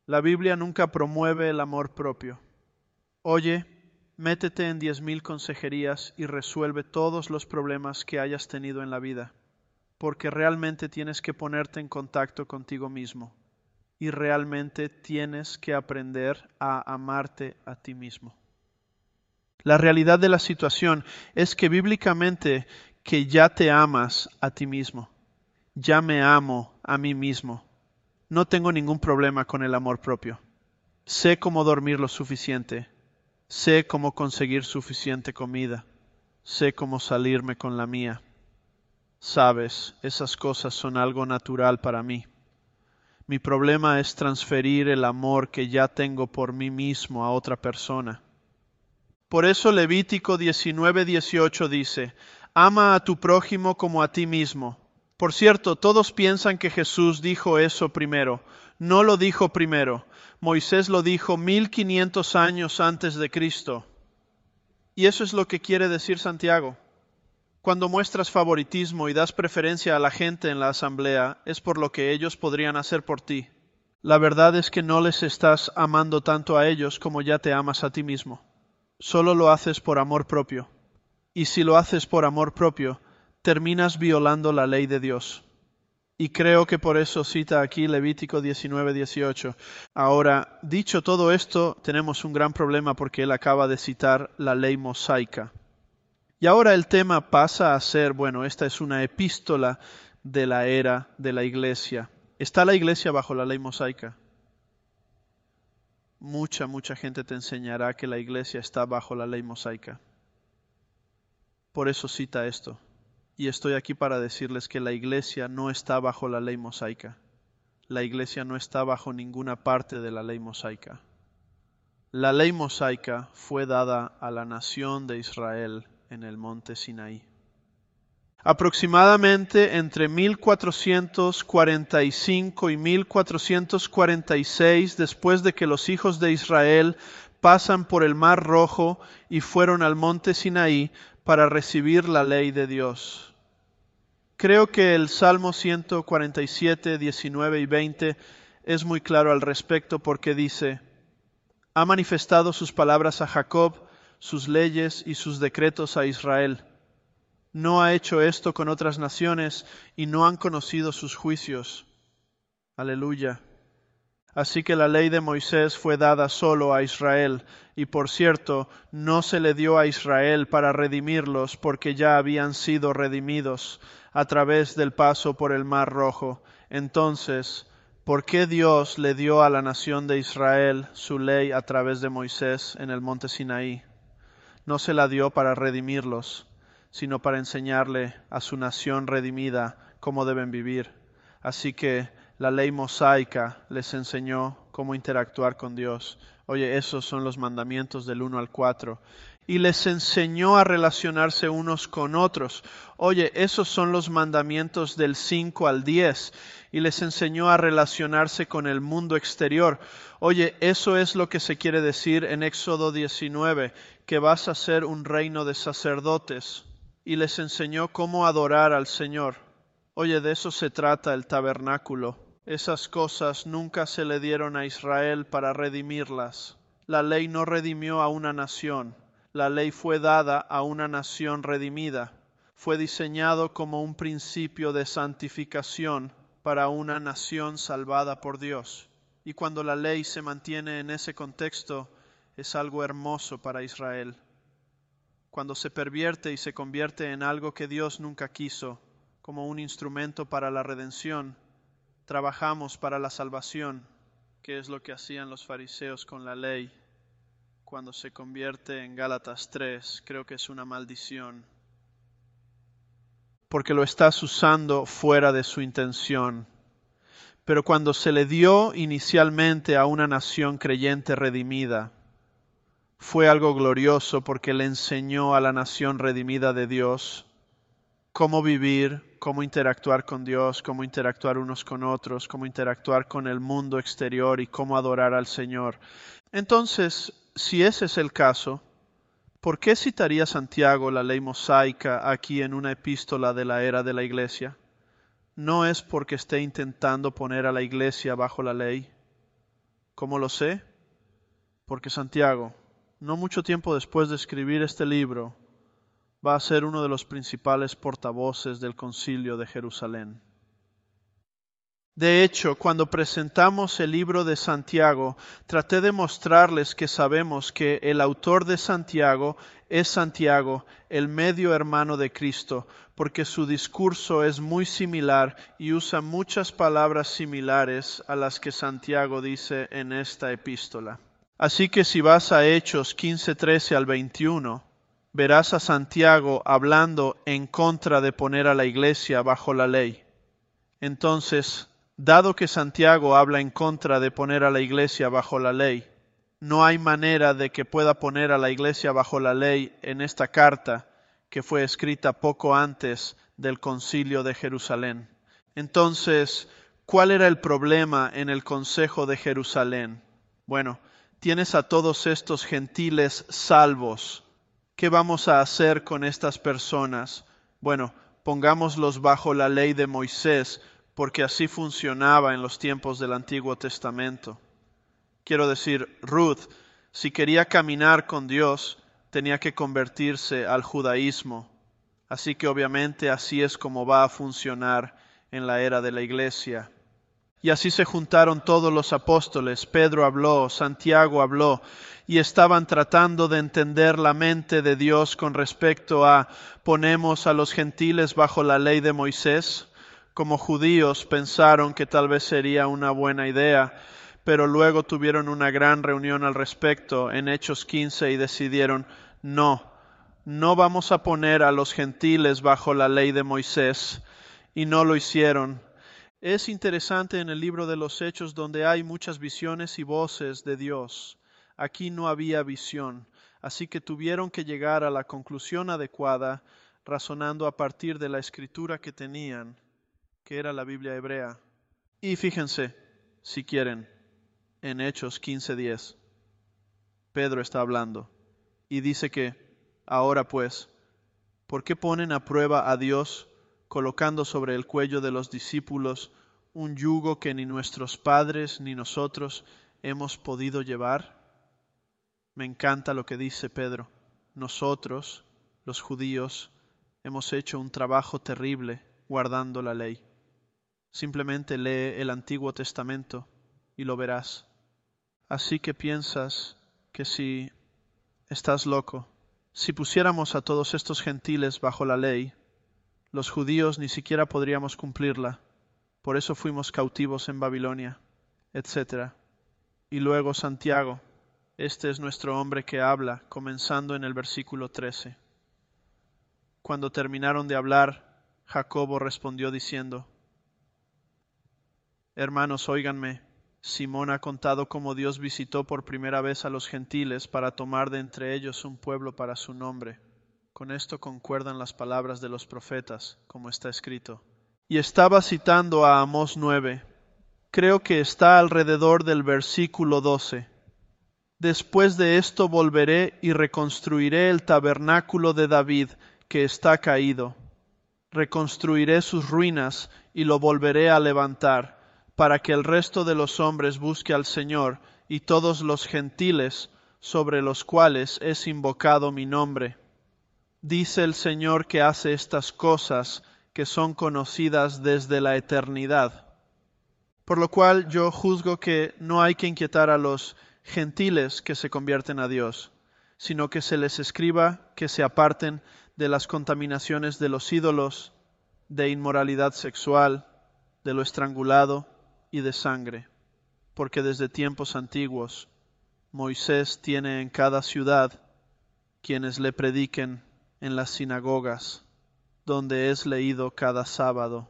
La Biblia nunca promueve el amor propio. Oye, métete en diez mil consejerías y resuelve todos los problemas que hayas tenido en la vida, porque realmente tienes que ponerte en contacto contigo mismo y realmente tienes que aprender a amarte a ti mismo. La realidad de la situación es que bíblicamente que ya te amas a ti mismo, ya me amo a mí mismo. No tengo ningún problema con el amor propio. Sé cómo dormir lo suficiente. Sé cómo conseguir suficiente comida. Sé cómo salirme con la mía. Sabes, esas cosas son algo natural para mí. Mi problema es transferir el amor que ya tengo por mí mismo a otra persona. Por eso Levítico diecinueve dieciocho dice, ama a tu prójimo como a ti mismo. Por cierto, todos piensan que Jesús dijo eso primero. No lo dijo primero. Moisés lo dijo mil quinientos años antes de Cristo. Y eso es lo que quiere decir Santiago. Cuando muestras favoritismo y das preferencia a la gente en la asamblea, es por lo que ellos podrían hacer por ti. La verdad es que no les estás amando tanto a ellos como ya te amas a ti mismo. Solo lo haces por amor propio. Y si lo haces por amor propio, terminas violando la ley de Dios. Y creo que por eso cita aquí Levítico diecinueve dieciocho. Ahora, dicho todo esto, tenemos un gran problema porque él acaba de citar la ley mosaica. Y ahora el tema pasa a ser, bueno, esta es una epístola de la era de la iglesia. ¿Está la iglesia bajo la ley mosaica? Mucha, mucha gente te enseñará que la iglesia está bajo la ley mosaica. Por eso cita esto. Y estoy aquí para decirles que la iglesia no está bajo la ley mosaica. La iglesia no está bajo ninguna parte de la ley mosaica. La ley mosaica fue dada a la nación de Israel en el monte Sinaí. Aproximadamente entre mil cuatrocientos cuarenta y cinco y mil cuatrocientos cuarenta y seis, después de que los hijos de Israel pasan por el Mar Rojo y fueron al monte Sinaí para recibir la ley de Dios. Creo que el Salmo ciento cuarenta y siete, diecinueve y veinte es muy claro al respecto porque dice, ha manifestado sus palabras a Jacob, sus leyes y sus decretos a Israel. No ha hecho esto con otras naciones y no han conocido sus juicios. Aleluya. Así que la ley de Moisés fue dada solo a Israel, y por cierto, no se le dio a Israel para redimirlos, porque ya habían sido redimidos a través del paso por el Mar Rojo. Entonces, ¿por qué Dios le dio a la nación de Israel su ley a través de Moisés en el monte Sinaí? No se la dio para redimirlos, sino para enseñarle a su nación redimida cómo deben vivir. Así que la ley mosaica les enseñó cómo interactuar con Dios. Oye, esos son los mandamientos del uno al cuatro. Y les enseñó a relacionarse unos con otros. Oye, esos son los mandamientos del cinco al diez. Y les enseñó a relacionarse con el mundo exterior. Oye, eso es lo que se quiere decir en Éxodo diecinueve, que vas a ser un reino de sacerdotes. Y les enseñó cómo adorar al Señor. Oye, de eso se trata el tabernáculo. Esas cosas nunca se le dieron a Israel para redimirlas. La ley no redimió a una nación. La ley fue dada a una nación redimida. Fue diseñado como un principio de santificación para una nación salvada por Dios. Y cuando la ley se mantiene en ese contexto, es algo hermoso para Israel. Cuando se pervierte y se convierte en algo que Dios nunca quiso, como un instrumento para la redención, trabajamos para la salvación, que es lo que hacían los fariseos con la ley. Cuando se convierte en Gálatas tres, creo que es una maldición, porque lo estás usando fuera de su intención. Pero cuando se le dio inicialmente a una nación creyente redimida, fue algo glorioso porque le enseñó a la nación redimida de Dios cómo vivir, cómo interactuar con Dios, cómo interactuar unos con otros, cómo interactuar con el mundo exterior y cómo adorar al Señor. Entonces, si ese es el caso, ¿por qué citaría Santiago la ley mosaica aquí en una epístola de la era de la iglesia? No es porque esté intentando poner a la iglesia bajo la ley. ¿Cómo lo sé? Porque Santiago, no mucho tiempo después de escribir este libro, va a ser uno de los principales portavoces del Concilio de Jerusalén. De hecho, cuando presentamos el libro de Santiago, traté de mostrarles que sabemos que el autor de Santiago es Santiago, el medio hermano de Cristo, porque su discurso es muy similar y usa muchas palabras similares a las que Santiago dice en esta epístola. Así que si vas a Hechos quince, trece al veintiuno, verás a Santiago hablando en contra de poner a la iglesia bajo la ley. Entonces, dado que Santiago habla en contra de poner a la iglesia bajo la ley, no hay manera de que pueda poner a la iglesia bajo la ley en esta carta que fue escrita poco antes del Concilio de Jerusalén. Entonces, ¿cuál era el problema en el Consejo de Jerusalén? Bueno, tienes a todos estos gentiles salvos. ¿Qué vamos a hacer con estas personas? Bueno, pongámoslos bajo la ley de Moisés, porque así funcionaba en los tiempos del Antiguo Testamento. Quiero decir, Ruth, si quería caminar con Dios, tenía que convertirse al judaísmo. Así que obviamente así es como va a funcionar en la era de la iglesia. Y así se juntaron todos los apóstoles. Pedro habló, Santiago habló, y estaban tratando de entender la mente de Dios con respecto a ¿ponemos a los gentiles bajo la ley de Moisés? Como judíos pensaron que tal vez sería una buena idea, pero luego tuvieron una gran reunión al respecto en Hechos quince y decidieron, no, no vamos a poner a los gentiles bajo la ley de Moisés, y no lo hicieron. Es interesante en el libro de los Hechos donde hay muchas visiones y voces de Dios. Aquí no había visión, así que tuvieron que llegar a la conclusión adecuada, razonando a partir de la escritura que tenían, que era la Biblia hebrea. Y fíjense, si quieren, en Hechos quince diez, Pedro está hablando y dice que, ahora pues, ¿por qué ponen a prueba a Dios colocando sobre el cuello de los discípulos un yugo que ni nuestros padres ni nosotros hemos podido llevar? Me encanta lo que dice Pedro. Nosotros, los judíos, hemos hecho un trabajo terrible guardando la ley. Simplemente lee el Antiguo Testamento y lo verás. Así que piensas que si estás loco, si pusiéramos a todos estos gentiles bajo la ley, los judíos ni siquiera podríamos cumplirla. Por eso fuimos cautivos en Babilonia, etcétera. Y luego Santiago, este es nuestro hombre que habla, comenzando en el versículo trece. Cuando terminaron de hablar, Jacobo respondió diciendo, hermanos, óiganme, Simón ha contado cómo Dios visitó por primera vez a los gentiles para tomar de entre ellos un pueblo para su nombre. Con esto concuerdan las palabras de los profetas, como está escrito. Y estaba citando a Amós nueve. Creo que está alrededor del versículo doce. Después de esto volveré y reconstruiré el tabernáculo de David, que está caído. Reconstruiré sus ruinas y lo volveré a levantar, para que el resto de los hombres busque al Señor y todos los gentiles sobre los cuales es invocado mi nombre. Dice el Señor que hace estas cosas que son conocidas desde la eternidad. Por lo cual yo juzgo que no hay que inquietar a los gentiles que se convierten a Dios, sino que se les escriba que se aparten de las contaminaciones de los ídolos, de inmoralidad sexual, de lo estrangulado y de sangre, porque desde tiempos antiguos Moisés tiene en cada ciudad quienes le prediquen en las sinagogas, donde es leído cada sábado.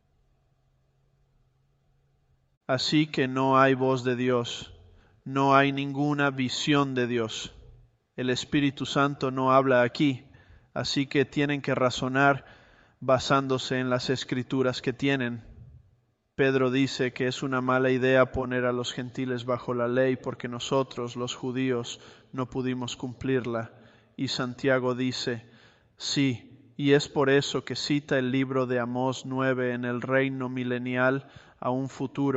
Así que no hay voz de Dios, no hay ninguna visión de Dios. El Espíritu Santo no habla aquí, así que tienen que razonar basándose en las escrituras que tienen. Pedro dice que es una mala idea poner a los gentiles bajo la ley porque nosotros, los judíos, no pudimos cumplirla. Y Santiago dice, sí, y es por eso que cita el libro de Amós nueve en el reino milenial a un futuro,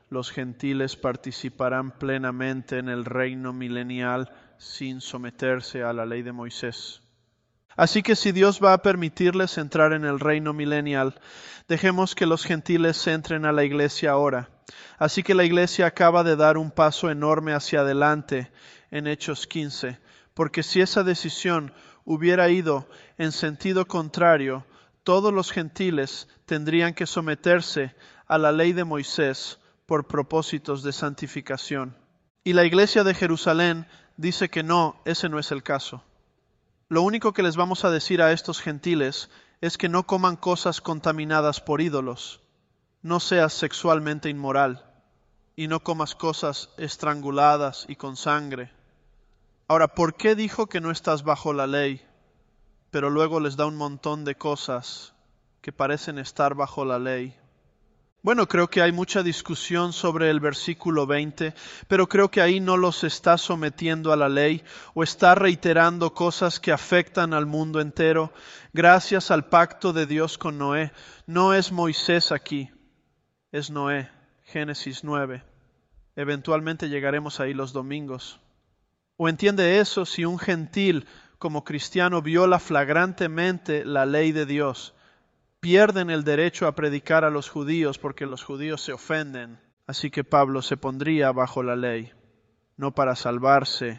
los gentiles participarán plenamente en el reino milenial sin someterse a la ley de Moisés. Así que si Dios va a permitirles entrar en el reino milenial, dejemos que los gentiles entren a la iglesia ahora. Así que la iglesia acaba de dar un paso enorme hacia adelante en Hechos quince, porque si esa decisión hubiera ido en sentido contrario, todos los gentiles tendrían que someterse a la ley de Moisés por propósitos de santificación. Y la iglesia de Jerusalén dice que no, ese no es el caso. Lo único que les vamos a decir a estos gentiles es que no coman cosas contaminadas por ídolos, no seas sexualmente inmoral, y no comas cosas estranguladas y con sangre. Ahora, ¿por qué dijo que no estás bajo la ley? Pero luego les da un montón de cosas que parecen estar bajo la ley. Bueno, creo que hay mucha discusión sobre el versículo veinte, pero creo que ahí no los está sometiendo a la ley o está reiterando cosas que afectan al mundo entero. Gracias al pacto de Dios con Noé. No es Moisés aquí, es Noé. Génesis nueve. Eventualmente llegaremos ahí los domingos. ¿O entiende eso si un gentil como cristiano viola flagrantemente la ley de Dios? Pierden el derecho a predicar a los judíos porque los judíos se ofenden. Así que Pablo se pondría bajo la ley, no para salvarse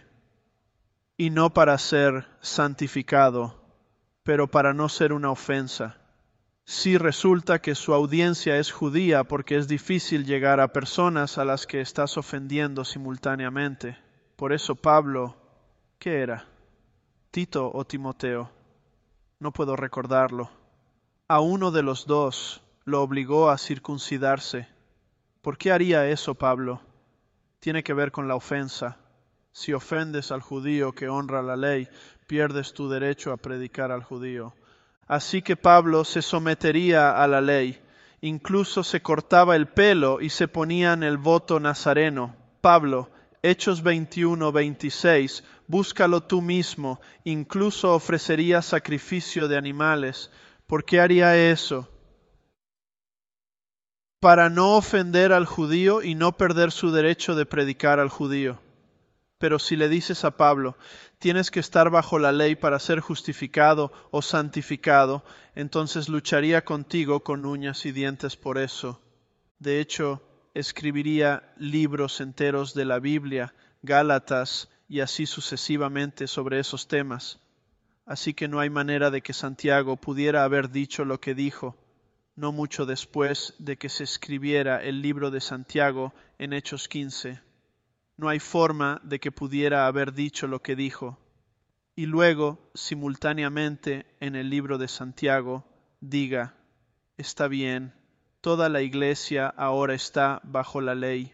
y no para ser santificado, pero para no ser una ofensa. Si resulta que su audiencia es judía porque es difícil llegar a personas a las que estás ofendiendo simultáneamente. Por eso Pablo, ¿qué era? ¿Tito o Timoteo? No puedo recordarlo. A uno de los dos lo obligó a circuncidarse. ¿Por qué haría eso Pablo? Tiene que ver con la ofensa. Si ofendes al judío que honra la ley, pierdes tu derecho a predicar al judío. Así que Pablo se sometería a la ley. Incluso se cortaba el pelo y se ponía en el voto nazareno. Pablo, Hechos veintiuno, veintiséis, búscalo tú mismo, incluso ofrecería sacrificio de animales. ¿Por qué haría eso? Para no ofender al judío y no perder su derecho de predicar al judío. Pero si le dices a Pablo, tienes que estar bajo la ley para ser justificado o santificado, entonces lucharía contigo con uñas y dientes por eso. De hecho, escribiría libros enteros de la Biblia, Gálatas y así sucesivamente sobre esos temas. Así que no hay manera de que Santiago pudiera haber dicho lo que dijo, no mucho después de que se escribiera el libro de Santiago en Hechos quince. No hay forma de que pudiera haber dicho lo que dijo. Y luego, simultáneamente, en el libro de Santiago, diga, está bien, toda la iglesia ahora está bajo la ley.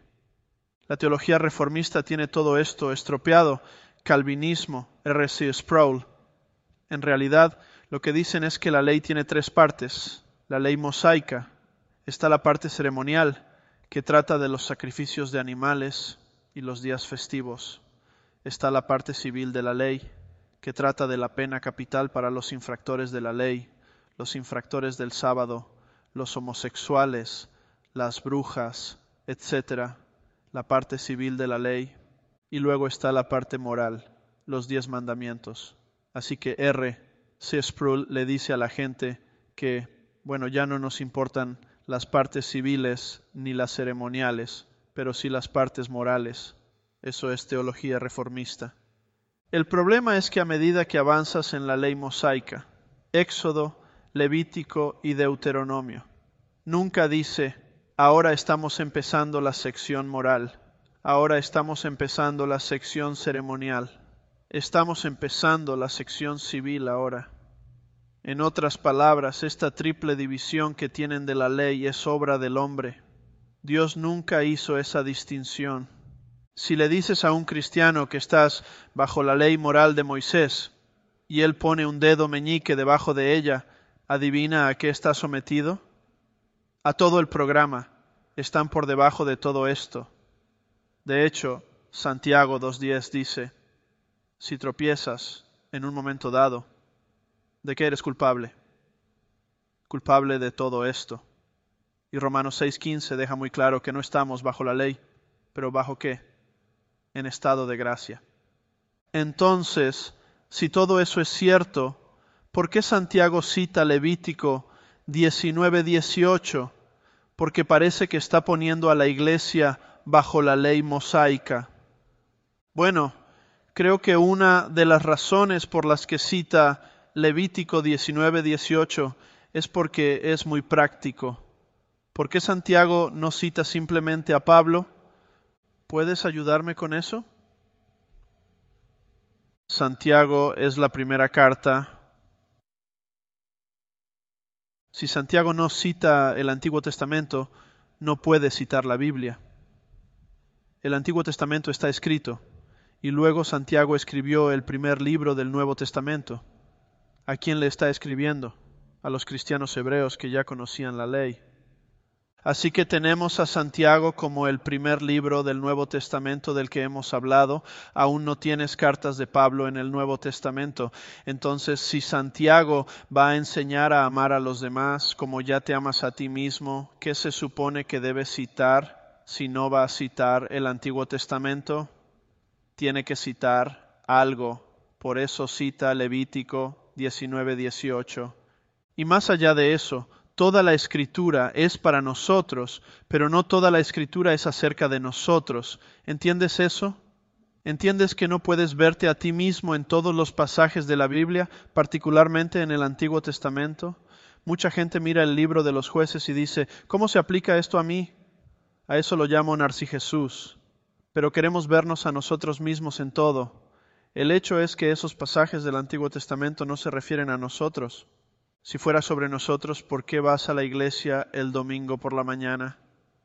La teología reformista tiene todo esto estropeado. Calvinismo, R C Sproul. En realidad, lo que dicen es que la ley tiene tres partes. La ley mosaica. Está la parte ceremonial, que trata de los sacrificios de animales y los días festivos. Está la parte civil de la ley, que trata de la pena capital para los infractores de la ley, los infractores del sábado, los homosexuales, las brujas, etcétera. La parte civil de la ley. Y luego está la parte moral, los diez mandamientos. Así que R C Sproul le dice a la gente que, bueno, ya no nos importan las partes civiles ni las ceremoniales, pero sí las partes morales. Eso es teología reformista. El problema es que a medida que avanzas en la ley mosaica, Éxodo, Levítico y Deuteronomio, nunca dice, ahora estamos empezando la sección moral, ahora estamos empezando la sección ceremonial. Estamos empezando la sección civil ahora. En otras palabras, esta triple división que tienen de la ley es obra del hombre. Dios nunca hizo esa distinción. Si le dices a un cristiano que estás bajo la ley moral de Moisés y él pone un dedo meñique debajo de ella, ¿adivina a qué está sometido? A todo el programa. Están por debajo de todo esto. De hecho, Santiago dos diez dice, si tropiezas en un momento dado, ¿de qué eres culpable? Culpable de todo esto. Y Romanos seis quince deja muy claro que no estamos bajo la ley, pero ¿bajo qué? En estado de gracia. Entonces, si todo eso es cierto, ¿por qué Santiago cita Levítico diecinueve dieciocho? Porque parece que está poniendo a la iglesia bajo la ley mosaica. Bueno, creo que una de las razones por las que cita Levítico diecinueve dieciocho es porque es muy práctico. ¿Por qué Santiago no cita simplemente a Pablo? ¿Puedes ayudarme con eso? Santiago es la primera carta. Si Santiago no cita el Antiguo Testamento, no puede citar la Biblia. El Antiguo Testamento está escrito, y luego Santiago escribió el primer libro del Nuevo Testamento. ¿A quién le está escribiendo? A los cristianos hebreos que ya conocían la ley. Así que tenemos a Santiago como el primer libro del Nuevo Testamento del que hemos hablado. Aún no tienes cartas de Pablo en el Nuevo Testamento. Entonces, si Santiago va a enseñar a amar a los demás como ya te amas a ti mismo, ¿qué se supone que debe citar si no va a citar el Antiguo Testamento? Tiene que citar algo. Por eso cita Levítico diecinueve dieciocho. Y más allá de eso, toda la Escritura es para nosotros, pero no toda la Escritura es acerca de nosotros. ¿Entiendes eso? ¿Entiendes que no puedes verte a ti mismo en todos los pasajes de la Biblia, particularmente en el Antiguo Testamento? Mucha gente mira el libro de los jueces y dice, ¿cómo se aplica esto a mí? A eso lo llamo Narcijesús. Pero queremos vernos a nosotros mismos en todo. El hecho es que esos pasajes del Antiguo Testamento no se refieren a nosotros. Si fuera sobre nosotros, ¿por qué vas a la iglesia el domingo por la mañana?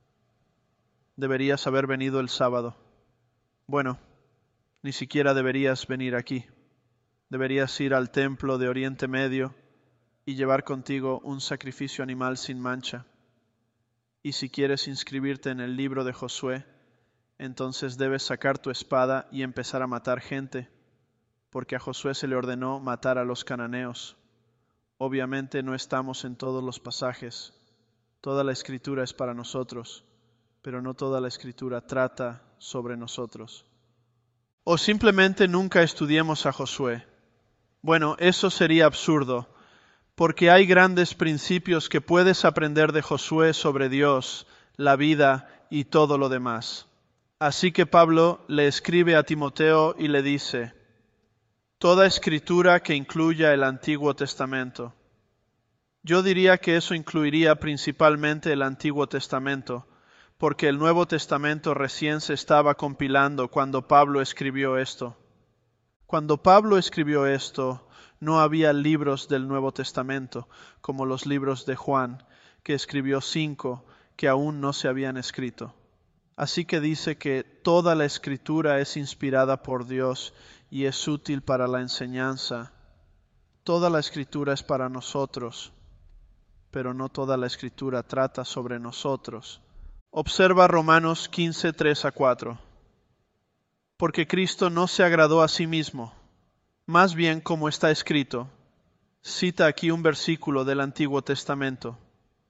Deberías haber venido el sábado. Bueno, ni siquiera deberías venir aquí. Deberías ir al templo de Oriente Medio y llevar contigo un sacrificio animal sin mancha. Y si quieres inscribirte en el libro de Josué, entonces debes sacar tu espada y empezar a matar gente, porque a Josué se le ordenó matar a los cananeos. Obviamente no estamos en todos los pasajes. Toda la Escritura es para nosotros, pero no toda la Escritura trata sobre nosotros. O simplemente nunca estudiemos a Josué. Bueno, eso sería absurdo, porque hay grandes principios que puedes aprender de Josué sobre Dios, la vida y todo lo demás. Así que Pablo le escribe a Timoteo y le dice, toda escritura que incluya el Antiguo Testamento. Yo diría que eso incluiría principalmente el Antiguo Testamento, porque el Nuevo Testamento recién se estaba compilando cuando Pablo escribió esto. Cuando Pablo escribió esto, no había libros del Nuevo Testamento, como los libros de Juan, que escribió cinco que aún no se habían escrito. Así que dice que toda la Escritura es inspirada por Dios y es útil para la enseñanza. Toda la Escritura es para nosotros, pero no toda la Escritura trata sobre nosotros. Observa Romanos quince, tres a cuatro. Porque Cristo no se agradó a sí mismo, más bien como está escrito. Cita aquí un versículo del Antiguo Testamento.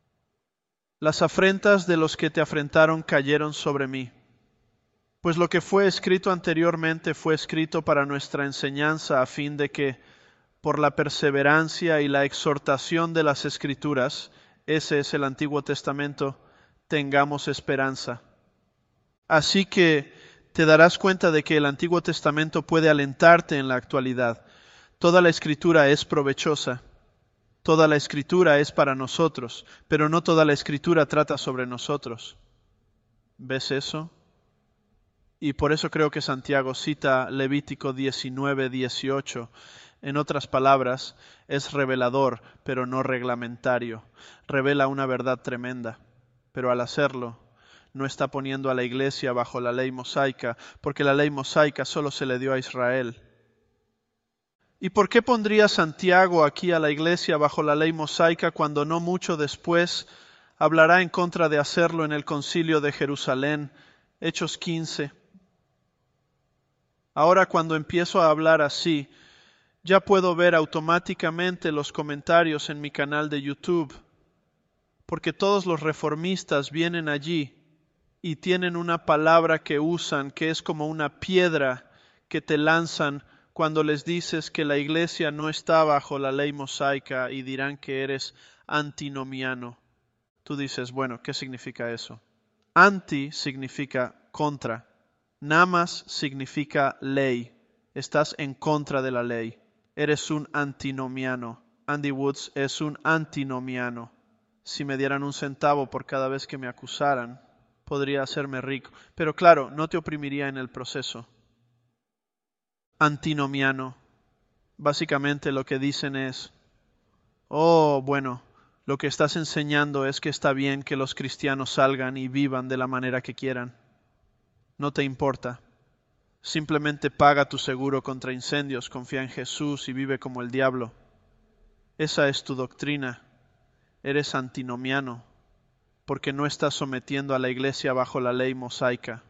Las afrentas de los que te afrentaron cayeron sobre mí. Pues lo que fue escrito anteriormente fue escrito para nuestra enseñanza a fin de que, por la perseverancia y la exhortación de las Escrituras, ese es el Antiguo Testamento, tengamos esperanza. Así que te darás cuenta de que el Antiguo Testamento puede alentarte en la actualidad. Toda la Escritura es provechosa. Toda la Escritura es para nosotros, pero no toda la Escritura trata sobre nosotros. ¿Ves eso? Y por eso creo que Santiago cita Levítico diecinueve dieciocho. En otras palabras, es revelador, pero no reglamentario. Revela una verdad tremenda, pero al hacerlo, no está poniendo a la iglesia bajo la ley mosaica, porque la ley mosaica solo se le dio a Israel. ¿Y por qué pondría Santiago aquí a la iglesia bajo la ley mosaica cuando no mucho después hablará en contra de hacerlo en el concilio de Jerusalén? Hechos quince. Ahora cuando empiezo a hablar así, ya puedo ver automáticamente los comentarios en mi canal de YouTube. porque todos los reformistas vienen allí y tienen una palabra que usan que es como una piedra que te lanzan cuando les dices que la iglesia no está bajo la ley mosaica y dirán que eres antinomiano. Tú dices, bueno, ¿qué significa eso? Anti significa contra. Namas significa ley. Estás en contra de la ley. Eres un antinomiano. Andy Woods es un antinomiano. Si me dieran un centavo por cada vez que me acusaran, podría hacerme rico. Pero claro, no te oprimiría en el proceso. Antinomiano. Básicamente lo que dicen es, oh, bueno, lo que estás enseñando es que está bien que los cristianos salgan y vivan de la manera que quieran. No te importa. Simplemente paga tu seguro contra incendios, confía en Jesús y vive como el diablo. Esa es tu doctrina. Eres antinomiano, porque no estás sometiendo a la iglesia bajo la ley mosaica.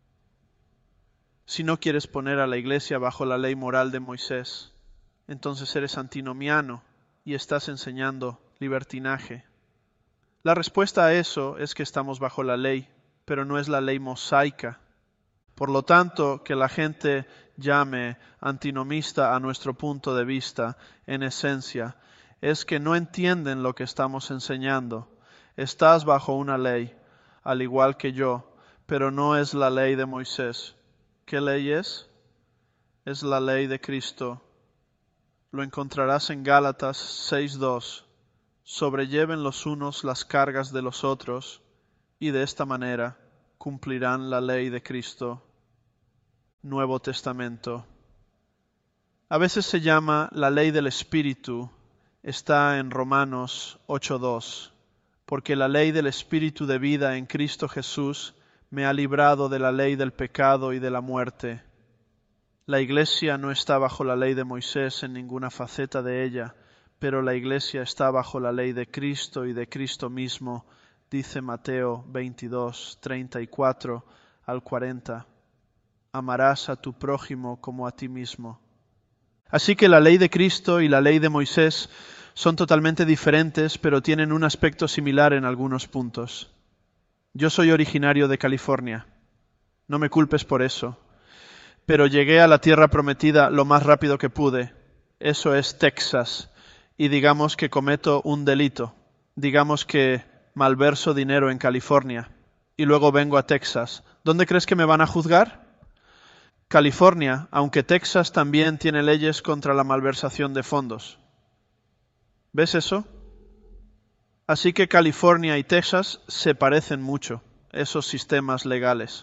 Si no quieres poner a la iglesia bajo la ley moral de Moisés, entonces eres antinomiano y estás enseñando libertinaje. La respuesta a eso es que estamos bajo la ley, pero no es la ley mosaica. Por lo tanto, que la gente llame antinomista a nuestro punto de vista, en esencia, es que no entienden lo que estamos enseñando. Estás bajo una ley, al igual que yo, pero no es la ley de Moisés. ¿Qué ley es? Es la ley de Cristo. Lo encontrarás en Gálatas seis dos. Sobrelleven los unos las cargas de los otros, y de esta manera cumplirán la ley de Cristo. Nuevo Testamento. A veces se llama la ley del Espíritu. Está en Romanos ocho dos. Porque la ley del Espíritu de vida en Cristo Jesús me ha librado de la ley del pecado y de la muerte. La iglesia no está bajo la ley de Moisés en ninguna faceta de ella, pero la iglesia está bajo la ley de Cristo y de Cristo mismo, dice Mateo veintidós, treinta y cuatro al cuarenta. Amarás a tu prójimo como a ti mismo. Así que la ley de Cristo y la ley de Moisés son totalmente diferentes, pero tienen un aspecto similar en algunos puntos. Yo soy originario de California. No me culpes por eso. Pero llegué a la tierra prometida lo más rápido que pude. Eso es Texas. Y digamos que cometo un delito. Digamos que malverso dinero en California. Y luego vengo a Texas. ¿Dónde crees que me van a juzgar? California, aunque Texas también tiene leyes contra la malversación de fondos. ¿Ves eso? Así que California y Texas se parecen mucho, esos sistemas legales.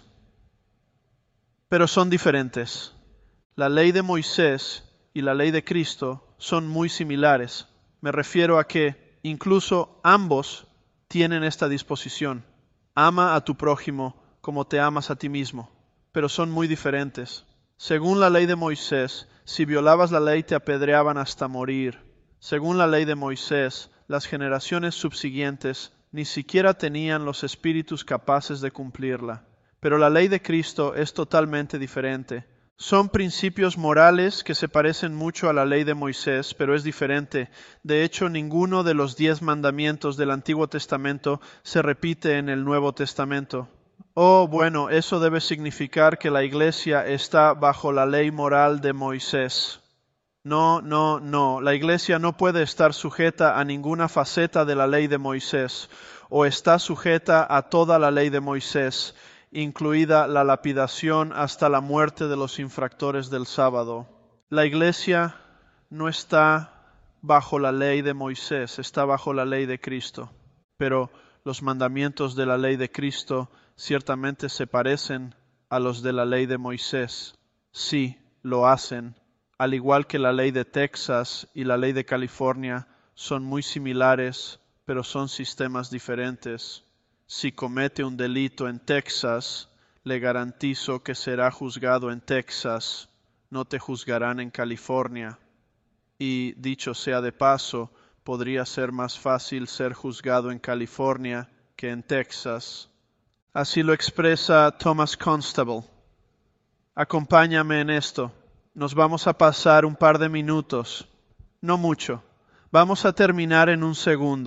Pero son diferentes. La ley de Moisés y la ley de Cristo son muy similares. Me refiero a que incluso ambos tienen esta disposición. Ama a tu prójimo como te amas a ti mismo. Pero son muy diferentes. Según la ley de Moisés, si violabas la ley te apedreaban hasta morir. Según la ley de Moisés, las generaciones subsiguientes ni siquiera tenían los espíritus capaces de cumplirla. Pero la ley de Cristo es totalmente diferente. Son principios morales que se parecen mucho a la ley de Moisés, pero es diferente. De hecho, ninguno de los diez mandamientos del Antiguo Testamento se repite en el Nuevo Testamento. Oh, bueno, eso debe significar que la iglesia está bajo la ley moral de Moisés. No, no, no. La iglesia no puede estar sujeta a ninguna faceta de la ley de Moisés, o está sujeta a toda la ley de Moisés, incluida la lapidación hasta la muerte de los infractores del sábado. La iglesia no está bajo la ley de Moisés, está bajo la ley de Cristo. Pero los mandamientos de la ley de Cristo ciertamente se parecen a los de la ley de Moisés. Sí, lo hacen. Al igual que la ley de Texas y la ley de California son muy similares, pero son sistemas diferentes. Si comete un delito en Texas, le garantizo que será juzgado en Texas, no te juzgarán en California. Y, dicho sea de paso, podría ser más fácil ser juzgado en California que en Texas. Así lo expresa Thomas Constable. Acompáñame en esto. Nos vamos a pasar un par de minutos, no mucho. Vamos a terminar en un segundo.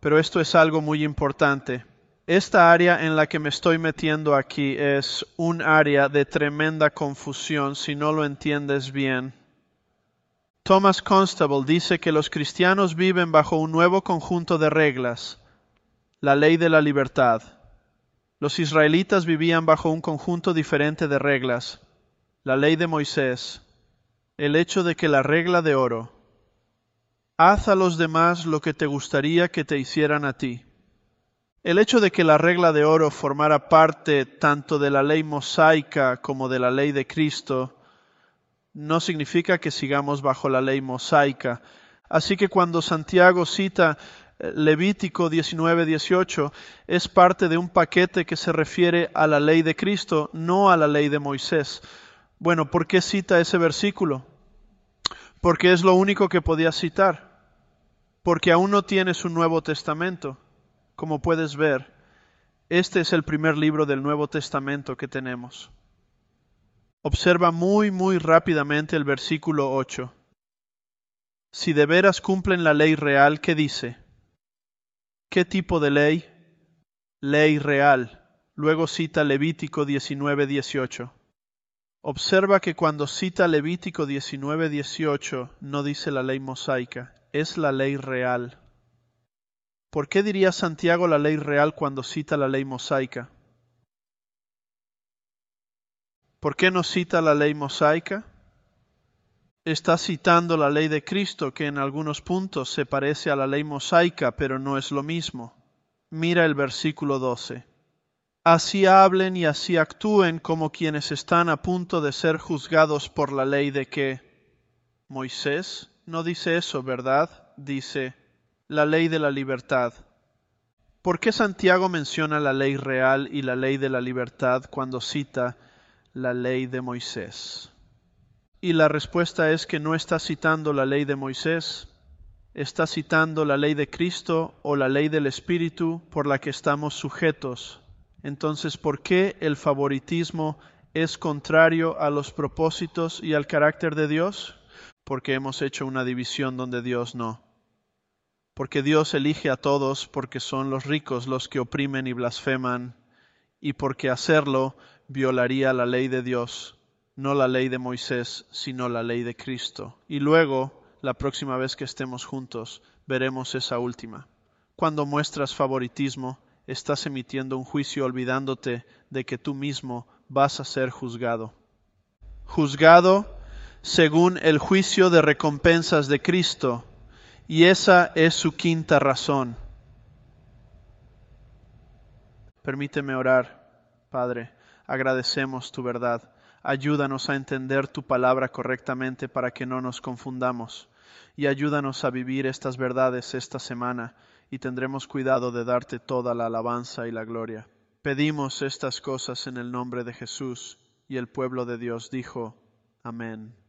pero esto es algo muy importante. Esta área en la que me estoy metiendo aquí es un área de tremenda confusión si no lo entiendes bien. Thomas Constable dice que los cristianos viven bajo un nuevo conjunto de reglas, la ley de la libertad. Los israelitas vivían bajo un conjunto diferente de reglas, la ley de Moisés, el hecho de que la regla de oro, haz a los demás lo que te gustaría que te hicieran a ti. El hecho de que la regla de oro formara parte tanto de la ley mosaica como de la ley de Cristo no significa que sigamos bajo la ley mosaica. Así que cuando Santiago cita Levítico diecinueve dieciocho, es parte de un paquete que se refiere a la ley de Cristo, no a la ley de Moisés. Bueno, ¿por qué cita ese versículo? Porque es lo único que podía citar. Porque aún no tienes un Nuevo Testamento. Como puedes ver, este es el primer libro del Nuevo Testamento que tenemos. Observa muy, muy rápidamente el versículo ocho. Si de veras cumplen la ley real, ¿qué dice? ¿Qué tipo de ley? Ley real. Luego cita Levítico diecinueve dieciocho. Observa que cuando cita Levítico diecinueve dieciocho no dice la ley mosaica, es la ley real. ¿Por qué diría Santiago la ley real cuando cita la ley mosaica? ¿Por qué no cita la ley mosaica? Está citando la ley de Cristo, que en algunos puntos se parece a la ley mosaica, pero no es lo mismo. Mira el versículo doce. Así hablen y así actúen como quienes están a punto de ser juzgados por la ley de ¿qué? Moisés no dice eso, ¿verdad? Dice la ley de la libertad. ¿Por qué Santiago menciona la ley real y la ley de la libertad cuando cita la ley de Moisés? Y la respuesta es que no está citando la ley de Moisés, está citando la ley de Cristo o la ley del Espíritu por la que estamos sujetos. Entonces, ¿por qué el favoritismo es contrario a los propósitos y al carácter de Dios? Porque hemos hecho una división donde Dios no. Porque Dios elige a todos porque son los ricos los que oprimen y blasfeman, y porque hacerlo violaría la ley de Dios. No la ley de Moisés, sino la ley de Cristo. Y luego, la próxima vez que estemos juntos, veremos esa última. Cuando muestras favoritismo, estás emitiendo un juicio olvidándote de que tú mismo vas a ser juzgado. Juzgado según el juicio de recompensas de Cristo, y esa es su quinta razón. Permíteme orar, Padre, agradecemos tu verdad. Ayúdanos a entender tu palabra correctamente para que no nos confundamos, y ayúdanos a vivir estas verdades esta semana, y tendremos cuidado de darte toda la alabanza y la gloria. Pedimos estas cosas en el nombre de Jesús, y el pueblo de Dios dijo, amén.